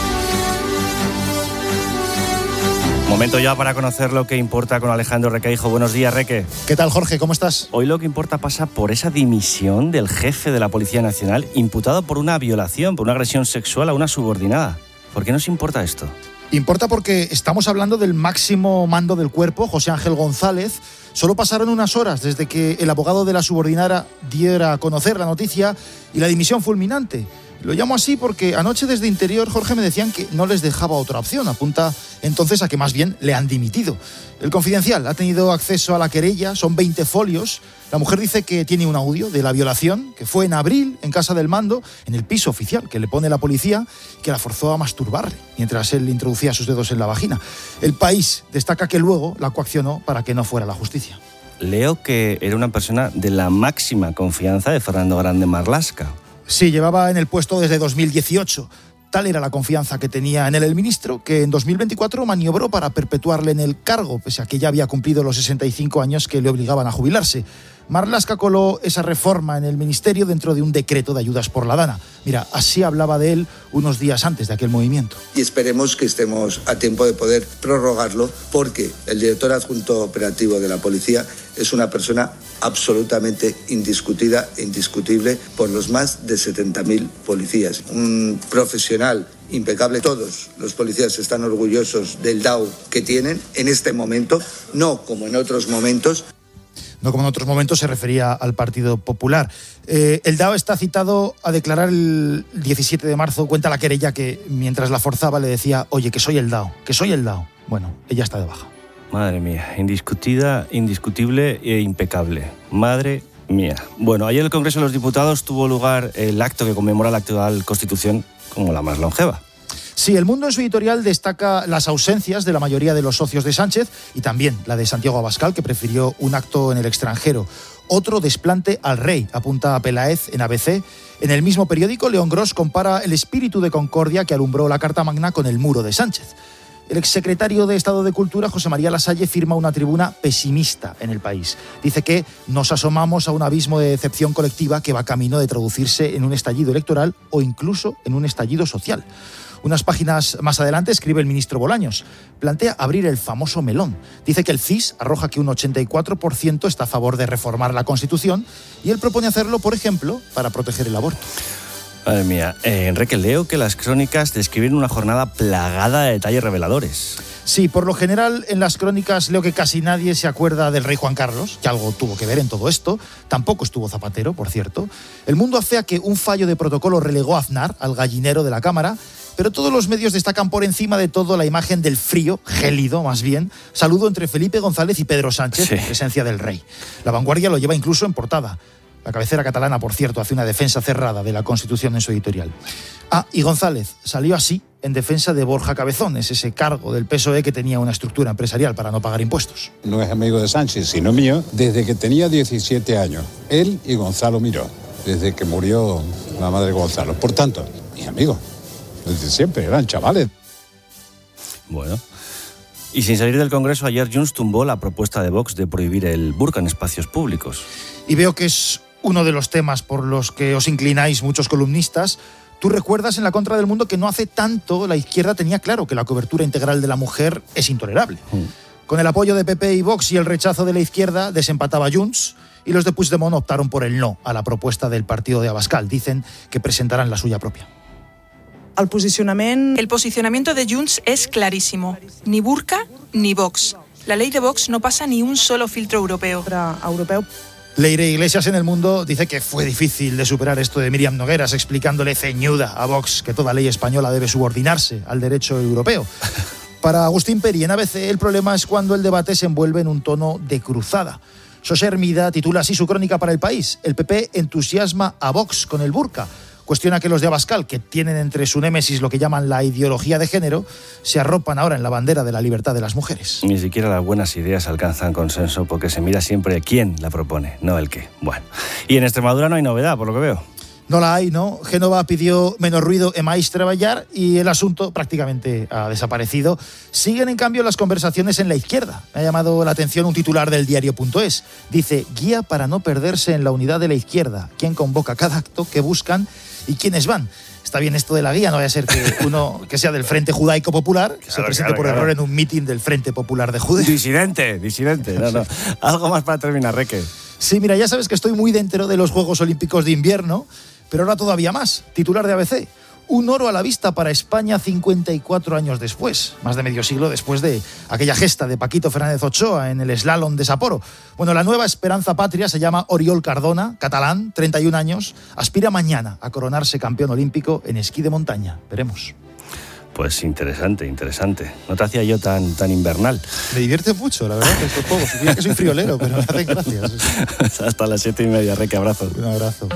S6: Momento ya para conocer lo que importa con Alejandro Requeijo. Buenos días, Reque.
S15: ¿Qué tal, Jorge? ¿Cómo estás?
S6: Hoy lo que importa pasa por esa dimisión del jefe de la Policía Nacional imputado por una violación, por una agresión sexual a una subordinada. ¿Por qué nos importa esto?
S15: Importa porque estamos hablando del máximo mando del cuerpo, José Ángel González. Solo pasaron unas horas desde que el abogado de la subordinada diera a conocer la noticia y la dimisión fulminante. Lo llamo así porque anoche desde Interior, Jorge, me decían que no les dejaba otra opción. Apunta entonces a que más bien le han dimitido. El Confidencial ha tenido acceso a la querella, son 20 folios. La mujer dice que tiene un audio de la violación, que fue en abril en casa del mando, en el piso oficial que le pone la policía, que la forzó a masturbarle mientras él introducía sus dedos en la vagina. El País destaca que luego la coaccionó para que no fuera a la justicia.
S6: Leo que era una persona de la máxima confianza de Fernando Grande Marlaska.
S15: Sí, llevaba en el puesto desde 2018. Tal era la confianza que tenía en él el ministro, que en 2024 maniobró para perpetuarle en el cargo, pese a que ya había cumplido los 65 años que le obligaban a jubilarse. Marlaska coló esa reforma en el ministerio dentro de un decreto de ayudas por la Dana. Mira, así hablaba de él unos días antes de aquel movimiento.
S16: Y esperemos que estemos a tiempo de poder prorrogarlo, porque el director adjunto operativo de la policía es una persona absolutamente indiscutida e indiscutible por los más de 70.000 policías. Un profesional impecable. Todos los policías están orgullosos del DAO que tienen en este momento, no como en otros momentos.
S15: No como en otros momentos, se refería al Partido Popular. El DAO está citado a declarar el 17 de marzo. Cuenta la querella que mientras la forzaba le decía: oye, que soy el DAO, que soy el DAO. Bueno, ella está de baja.
S6: Madre mía, indiscutida, indiscutible e impecable. Madre mía. Bueno, ayer el Congreso de los Diputados tuvo lugar el acto que conmemora la actual Constitución como la más longeva.
S15: Sí, El Mundo en su editorial destaca las ausencias de la mayoría de los socios de Sánchez y también la de Santiago Abascal, que prefirió un acto en el extranjero. Otro desplante al rey, apunta Peláez en ABC. En el mismo periódico, León Gros compara el espíritu de concordia que alumbró la Carta Magna con el muro de Sánchez. El exsecretario de Estado de Cultura, José María Lasalle, firma una tribuna pesimista en El País. Dice que nos asomamos a un abismo de decepción colectiva que va camino de traducirse en un estallido electoral o incluso en un estallido social. Unas páginas más adelante escribe el ministro Bolaños. Plantea abrir el famoso melón. Dice que el CIS arroja que un 84% está a favor de reformar la Constitución y él propone hacerlo, por ejemplo, para proteger el aborto.
S6: Madre mía, Enrique, leo que las crónicas describen una jornada plagada de detalles reveladores.
S15: Sí, por lo general en las crónicas leo que casi nadie se acuerda del rey Juan Carlos, que algo tuvo que ver en todo esto. Tampoco estuvo Zapatero, por cierto. El mundo afea que un fallo de protocolo relegó a Aznar, al gallinero de la Cámara, pero todos los medios destacan por encima de todo la imagen del frío, gélido más bien, saludo entre Felipe González y Pedro Sánchez en presencia del rey. La Vanguardia lo lleva incluso en portada. La cabecera catalana, por cierto, hace una defensa cerrada de la Constitución en su editorial. Y González salió así en defensa de Borja Cabezones, ese cargo del PSOE que tenía una estructura empresarial para no pagar impuestos.
S17: No es amigo de Sánchez, sino mío, desde que tenía 17 años. Él y Gonzalo Miró, desde que murió la madre de Gonzalo. Por tanto, mis amigos, desde siempre, eran chavales.
S6: Bueno. Y sin salir del Congreso, ayer Junts tumbó la propuesta de Vox de prohibir el burka en espacios públicos.
S15: Y veo que es uno de los temas por los que os inclináis muchos columnistas. Tú recuerdas en La Contra del Mundo que no hace tanto la izquierda tenía claro que la cobertura integral de la mujer es intolerable. Con el apoyo de PP y Vox y el rechazo de la izquierda desempataba Junts y los de Puigdemont optaron por el no a la propuesta del partido de Abascal. Dicen que presentarán la suya propia.
S18: El posicionamiento de Junts es clarísimo. Ni burka ni Vox. La ley de Vox no pasa ni un solo filtro europeo.
S15: Leire Iglesias en El Mundo dice que fue difícil de superar esto de Míriam Nogueras, explicándole ceñuda a Vox que toda ley española debe subordinarse al derecho europeo. Para Agustín Peri en ABC, el problema es cuando el debate se envuelve en un tono de cruzada. José Hermida titula así su crónica para El País. El PP entusiasma a Vox con el burka. Cuestiona que los de Abascal, que tienen entre su némesis lo que llaman la ideología de género, se arropan ahora en la bandera de la libertad de las mujeres.
S6: Ni siquiera las buenas ideas alcanzan consenso porque se mira siempre quién la propone, no el qué. Bueno, y en Extremadura no hay novedad, por lo que veo.
S15: No la hay, ¿no? Génova pidió menos ruido e máis traballar y el asunto prácticamente ha desaparecido. Siguen, en cambio, las conversaciones en la izquierda. Me ha llamado la atención un titular del diario.es. Dice, guía para no perderse en la unidad de la izquierda. ¿Quién convoca cada acto? ¿Qué buscan? ¿Y quiénes van? Está bien esto de la guía, no vaya a ser que uno que sea del Frente Judaico Popular se presente por error en un mitin del Frente Popular de Judea.
S6: Disidente. No. Algo más para terminar, Reque.
S15: Sí, mira, ya sabes que estoy muy dentro de los Juegos Olímpicos de Invierno, pero ahora todavía más. Titular de ABC. Un oro a la vista para España 54 años después, más de medio siglo después de aquella gesta de Paquito Fernández Ochoa en el slalom de Sapporo. Bueno, la nueva esperanza patria se llama Oriol Cardona, catalán, 31 años, aspira mañana a coronarse campeón olímpico en esquí de montaña. Veremos.
S6: Pues interesante. No te hacía yo tan invernal.
S15: Me divierte mucho, la verdad, que estos juegos. Mira que soy friolero, pero me hacen gracias.
S6: Hasta las 7:30, Reque, abrazo.
S15: Un abrazo.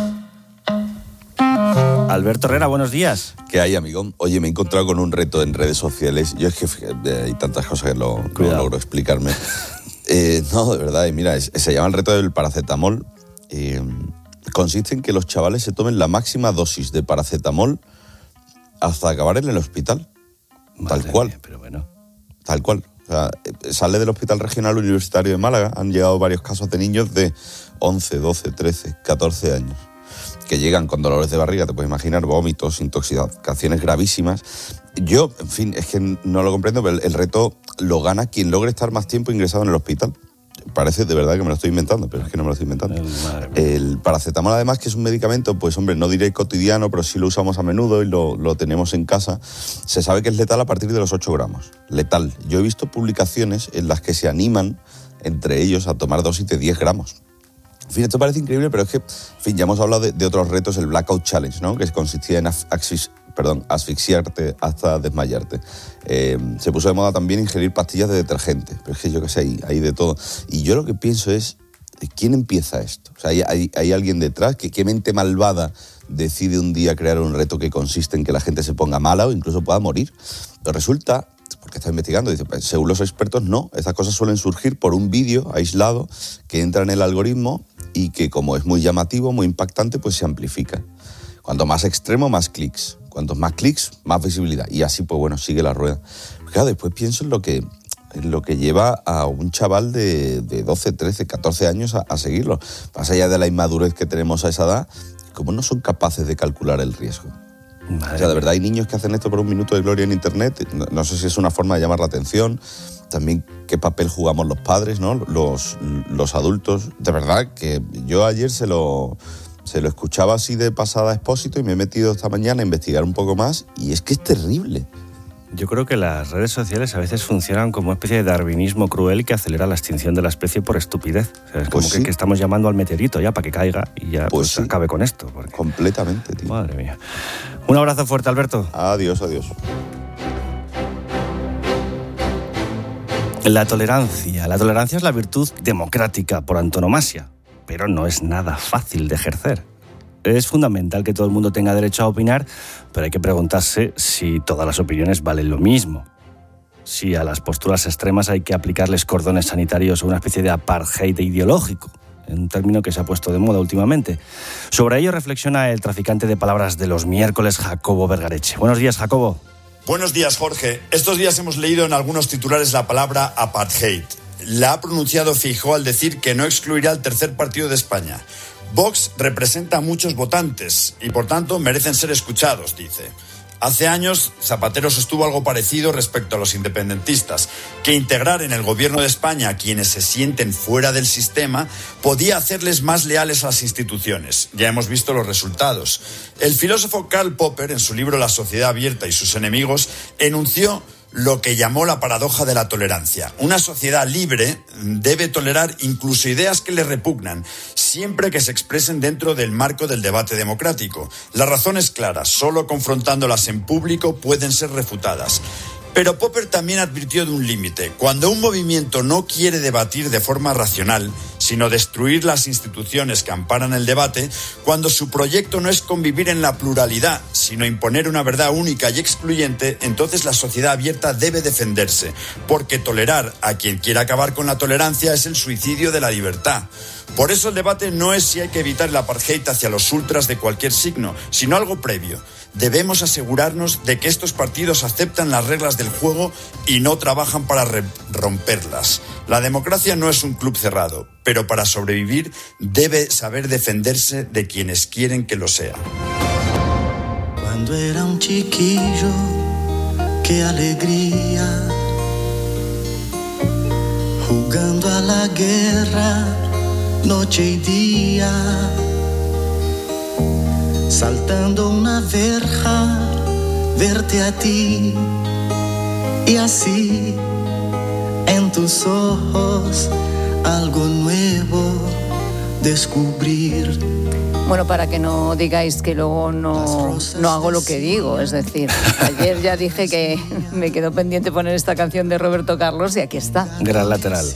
S6: Alberto Herrera, buenos días.
S19: ¿Qué hay, amigo? Oye, me he encontrado con un reto en redes sociales. Yo es que hay tantas cosas que no logro explicarme. No, de verdad, mira, se llama el reto del paracetamol. Consiste en que los chavales se tomen la máxima dosis de paracetamol hasta acabar en el hospital. Tal cual.
S6: Pero bueno.
S19: Tal cual. O sea, sale del Hospital Regional Universitario de Málaga. Han llegado varios casos de niños de 11, 12, 13, 14 años. Que llegan con dolores de barriga, te puedes imaginar, vómitos, intoxicaciones gravísimas. Yo, en fin, es que no lo comprendo, pero el reto lo gana quien logre estar más tiempo ingresado en el hospital. Parece de verdad que me lo estoy inventando, pero es que no me lo estoy inventando. El paracetamol, además, que es un medicamento, pues hombre, no diré cotidiano, pero sí lo usamos a menudo y lo tenemos en casa. Se sabe que es letal a partir de los 8 gramos. Letal. Yo he visto publicaciones en las que se animan entre ellos a tomar dosis de 10 gramos. En fin, esto parece increíble, pero es que, en fin, ya hemos hablado de otros retos, el Blackout Challenge, ¿no? Que consistía en asfixiarte hasta desmayarte. Se puso de moda también ingerir pastillas de detergente, pero es que yo qué sé, hay de todo. Y yo lo que pienso es, ¿quién empieza esto? O sea, ¿hay alguien detrás? ¿Qué mente malvada decide un día crear un reto que consiste en que la gente se ponga mala o incluso pueda morir? Pero resulta, que está investigando, dice, pues, según los expertos, no. Estas cosas suelen surgir por un vídeo aislado que entra en el algoritmo y que, como es muy llamativo, muy impactante, pues se amplifica. Cuanto más extremo, más clics. Cuantos más clics, más visibilidad. Y así, pues bueno, sigue la rueda. Claro, después pienso en lo que lleva a un chaval de 12, 13, 14 años a seguirlo. Más allá de la inmadurez que tenemos a esa edad, ¿cómo no son capaces de calcular el riesgo? O sea, de verdad hay niños que hacen esto por un minuto de gloria en Internet. No sé si es una forma de llamar la atención. También qué papel jugamos los padres, ¿no? Los adultos. De verdad que yo ayer se lo escuchaba así de pasada a Expósito y me he metido esta mañana a investigar un poco más y es que es terrible.
S6: Yo creo que las redes sociales a veces funcionan como una especie de darwinismo cruel que acelera la extinción de la especie por estupidez. O sea, es como que estamos llamando al meteorito ya para que caiga y ya pues acabe con esto. Porque...
S19: Completamente, tío.
S6: Madre mía. Un abrazo fuerte, Alberto.
S19: Adiós, adiós.
S6: La tolerancia. La tolerancia es la virtud democrática por antonomasia, pero no es nada fácil de ejercer. Es fundamental que todo el mundo tenga derecho a opinar, pero hay que preguntarse si todas las opiniones valen lo mismo. Si a las posturas extremas hay que aplicarles cordones sanitarios o una especie de apartheid ideológico, un término que se ha puesto de moda últimamente. Sobre ello reflexiona el traficante de palabras de los miércoles, Jacobo Vergareche. Buenos días, Jacobo.
S1: Buenos días, Jorge. Estos días hemos leído en algunos titulares la palabra apartheid. La ha pronunciado Feijóo al decir que no excluirá al tercer partido de España. Vox representa a muchos votantes y, por tanto, merecen ser escuchados, dice. Hace años, Zapatero sostuvo algo parecido respecto a los independentistas, que integrar en el gobierno de España a quienes se sienten fuera del sistema podía hacerles más leales a las instituciones. Ya hemos visto los resultados. El filósofo Karl Popper, en su libro La sociedad abierta y sus enemigos, enunció lo que llamó la paradoja de la tolerancia. Una sociedad libre debe tolerar incluso ideas que le repugnan, siempre que se expresen dentro del marco del debate democrático. La razón es clara, solo confrontándolas en público pueden ser refutadas. Pero Popper también advirtió de un límite. Cuando un movimiento no quiere debatir de forma racional, sino destruir las instituciones que amparan el debate, cuando su proyecto no es convivir en la pluralidad, sino imponer una verdad única y excluyente, entonces la sociedad abierta debe defenderse, porque tolerar a quien quiera acabar con la tolerancia es el suicidio de la libertad. Por eso el debate no es si hay que evitar el apartheid hacia los ultras de cualquier signo, sino algo previo. Debemos asegurarnos de que estos partidos aceptan las reglas del juego y no trabajan para romperlas. La democracia no es un club cerrado, pero para sobrevivir debe saber defenderse de quienes quieren que lo sea.
S13: Cuando era un chiquillo, qué alegría, jugando a la guerra, noche y día, saltando una verja, verte a ti y así en tus ojos algo nuevo descubrir.
S4: Bueno, para que no digáis que luego no hago lo que digo, es decir, ayer ya dije que me quedó pendiente poner esta canción de Roberto Carlos y aquí está.
S6: Gran lateral.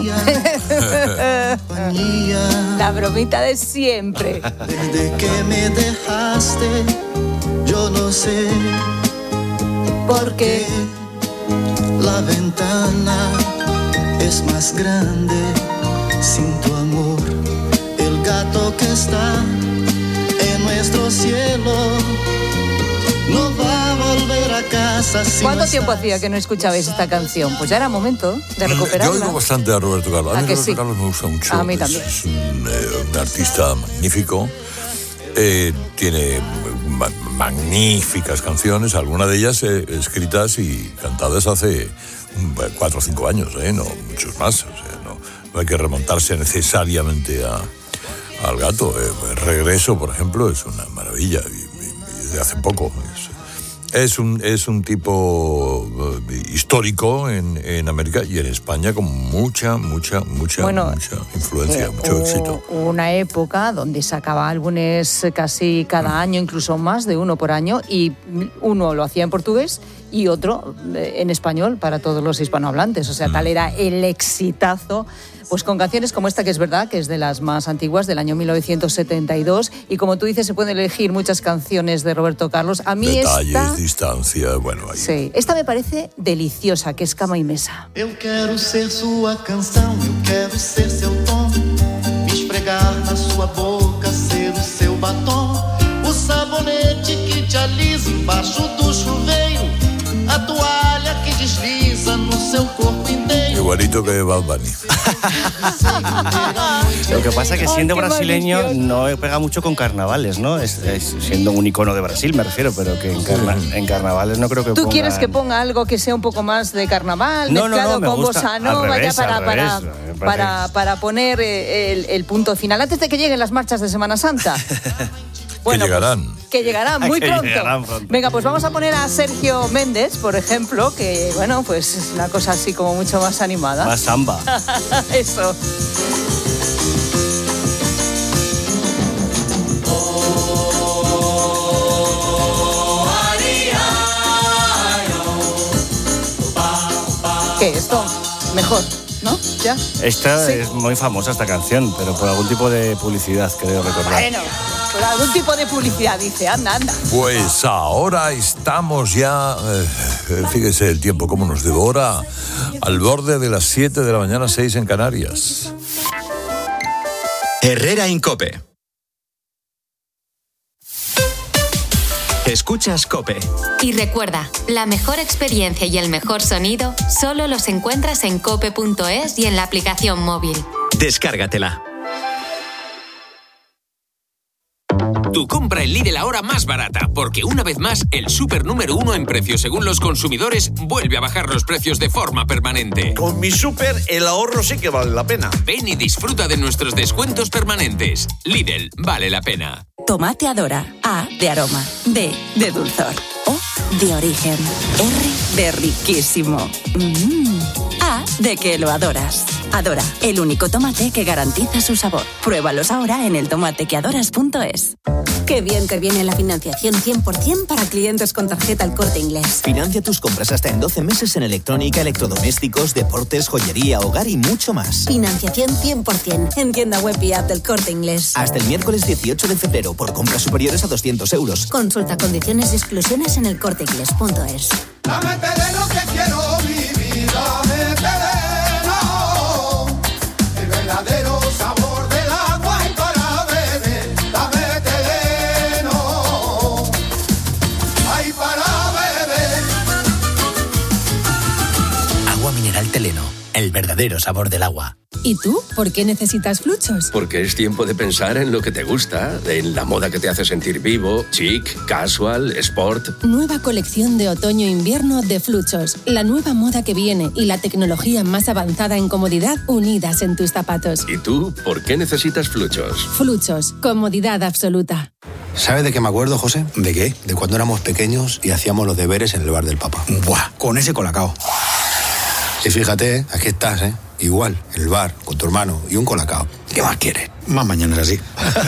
S4: La bromita de siempre.
S13: Desde que me dejaste, yo no sé por qué la ventana es más grande sin tu amor. El gato que está en nuestro cielo no va a volver a casa.
S4: ¿Cuánto tiempo hacía que no escuchabais esta canción? Pues ya era momento de recuperarla.
S20: Yo oigo bastante a Roberto Carlos. A mí Roberto Carlos me gusta mucho.
S4: A mí también.
S20: Es un artista magnífico. Tiene magníficas canciones, algunas de ellas escritas y cantadas hace 4 o 5 años, no muchos más. O sea, no hay que remontarse necesariamente al gato. Regreso, por ejemplo, es una maravilla y de hace poco. Es un tipo histórico en América y en España con mucha influencia, mucho éxito.
S4: Una época donde sacaba álbumes casi cada año, incluso más de uno por año, y uno lo hacía en portugués y otro en español para todos los hispanohablantes. O sea, tal era el exitazo, pues con canciones como esta, que es verdad que es de las más antiguas, del año 1972, y como tú dices, se pueden elegir muchas canciones de Roberto Carlos. A mí
S20: detalles, distancia, bueno, ahí.
S4: Sí, esta me parece deliciosa, que es Cama y Mesa.
S13: Eu quero ser sua canção, eu quero ser seu tom, me esfregar na sua boca, ser o seu batom, o sabonete que te alisa embaixo do chuveiro, a toalha que desliza no seu corpo inteiro.
S20: Igualito que Bad Bunny.
S6: Lo que pasa es que siendo brasileño no pega mucho con carnavales, ¿no? Es siendo un icono de Brasil, me refiero, pero que en carnavales no creo que
S4: ¿Tú
S6: pongan...
S4: quieres que ponga algo que sea un poco más de carnaval, mezclado con bossa nova, ya para poner el punto final, antes de que lleguen las marchas de Semana Santa? Bueno,
S20: que llegarán.
S4: Pues, que llegarán muy pronto. Venga, pues vamos a poner a Sergio Méndez, por ejemplo, que, bueno, pues es una cosa así como mucho más animada.
S6: Más samba.
S4: Eso. ¿Qué? Esto mejor, ¿no? ¿Ya?
S6: Esta
S4: Sí.
S6: es muy famosa, esta canción, pero por algún tipo de publicidad, creo recordar.
S4: Bueno, por algún tipo de publicidad, dice, anda.
S20: Pues ahora estamos ya, fíjese el tiempo cómo nos devora, al borde de las 7 de la mañana, 6 en Canarias.
S2: Herrera Incope. Escuchas COPE.
S3: Y recuerda, la mejor experiencia y el mejor sonido solo los encuentras en cope.es y en la aplicación móvil.
S2: Descárgatela.
S9: Tu compra en Lidl ahora más barata, porque una vez más, el súper número 1 en precios según los consumidores vuelve a bajar los precios de forma permanente.
S21: Con mi súper, el ahorro sí que vale la pena.
S9: Ven y disfruta de nuestros descuentos permanentes. Lidl, vale la pena.
S22: Tomate Adora. A de aroma. B de dulzor. O de origen. R de riquísimo. A de que lo adoras. Adora, el único tomate que garantiza su sabor. Pruébalos ahora en eltomatequeadoras.es.
S23: Qué bien que viene la financiación 100% para clientes con tarjeta El Corte Inglés.
S24: Financia tus compras hasta en 12 meses en electrónica, electrodomésticos, deportes, joyería, hogar y mucho más.
S23: Financiación 100% en tienda web y app del Corte Inglés.
S24: Hasta el miércoles 18 de febrero por compras superiores a 200 euros.
S23: Consulta condiciones y exclusiones en elcorteinglés.es.
S13: Dame terreno que quiero vivir, dame terreno, el verdadero sabor del agua y para beber, dame terreno, ay para beber.
S2: Agua mineral Teleno, el verdadero sabor del agua.
S23: ¿Y tú? ¿Por qué necesitas Fluchos?
S22: Porque es tiempo de pensar en lo que te gusta, en la moda que te hace sentir vivo, chic, casual, sport.
S23: Nueva colección de otoño-invierno de Fluchos. La nueva moda que viene y la tecnología más avanzada en comodidad unidas en tus zapatos.
S22: ¿Y tú? ¿Por qué necesitas Fluchos?
S23: Fluchos. Comodidad absoluta.
S24: ¿Sabes de qué me acuerdo, José? ¿De qué? De cuando éramos pequeños y hacíamos los deberes en el bar del papá. ¡Buah! Con ese colacao. Y fíjate, aquí estás, ¿eh? Igual, en el bar, con tu hermano y un colacao. ¿Qué más quieres? Más mañanas así.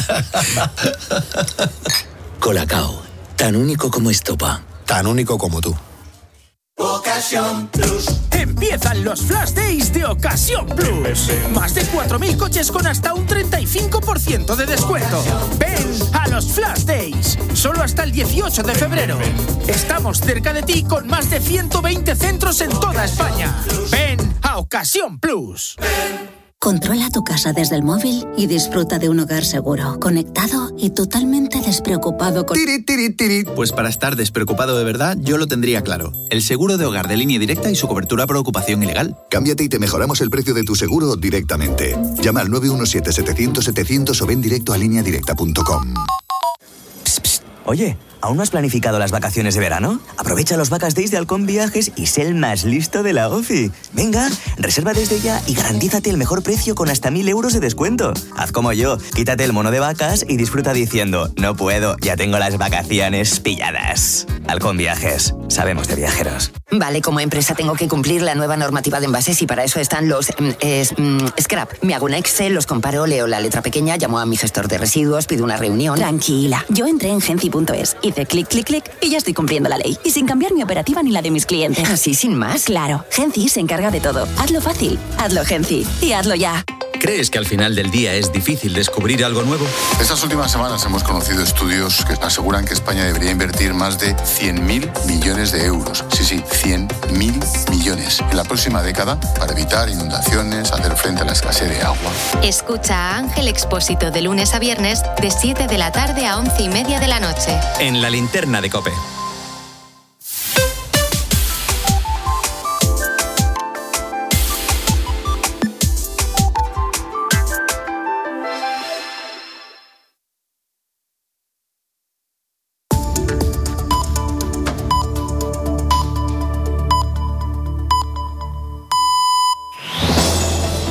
S2: Colacao, tan único como estopa.
S24: Tan único como tú.
S25: Ocasión Plus. Empiezan los Flash Days de Ocasión Plus. Más de 4.000 coches con hasta un 35% de descuento. Ven a los Flash Days. Solo hasta el 18 de febrero. Estamos cerca de ti con más de 120 centros en toda España. Ven a Ocasión Plus.
S23: Controla tu casa desde el móvil y disfruta de un hogar seguro, conectado y totalmente despreocupado con...
S26: Pues para estar despreocupado de verdad, yo lo tendría claro. El seguro de hogar de Línea Directa y su cobertura por ocupación ilegal.
S27: Cámbiate y te mejoramos el precio de tu seguro directamente. Llama al 917-700-700 o ven directo a lineadirecta.com.
S28: Oye, ¿aún no has planificado las vacaciones de verano? Aprovecha los Vacas Days de Halcón Viajes y sé el más listo de la OFI. Venga, reserva desde ya y garantízate el mejor precio con hasta 1.000 euros de descuento. Haz como yo, quítate el mono de vacas y disfruta diciendo, no puedo, ya tengo las vacaciones pilladas. Halcón Viajes, sabemos de viajeros.
S31: Vale, como empresa tengo que cumplir la nueva normativa de envases y para eso están los scrap. Me hago un Excel, los comparo, leo la letra pequeña, llamo a mi gestor de residuos, pido una reunión.
S23: Tranquila, yo entré en Genci.es, hice
S22: hace clic, clic, clic y ya estoy cumpliendo la ley. Y sin cambiar mi operativa ni la de mis clientes.
S23: ¿Así sin más?
S22: Claro, Genci se encarga de todo. Hazlo fácil, hazlo Genci y hazlo ya.
S5: ¿Crees que al final del día es difícil descubrir algo nuevo?
S7: Estas últimas semanas hemos conocido estudios que aseguran que España debería invertir más de 100.000 millones de euros. Sí, 100.000 millones en la próxima década para evitar inundaciones, hacer frente a la escasez de agua.
S3: Escucha a Ángel Expósito de lunes a viernes de 7 de la tarde a 11:30 de la noche.
S5: En la linterna de COPE.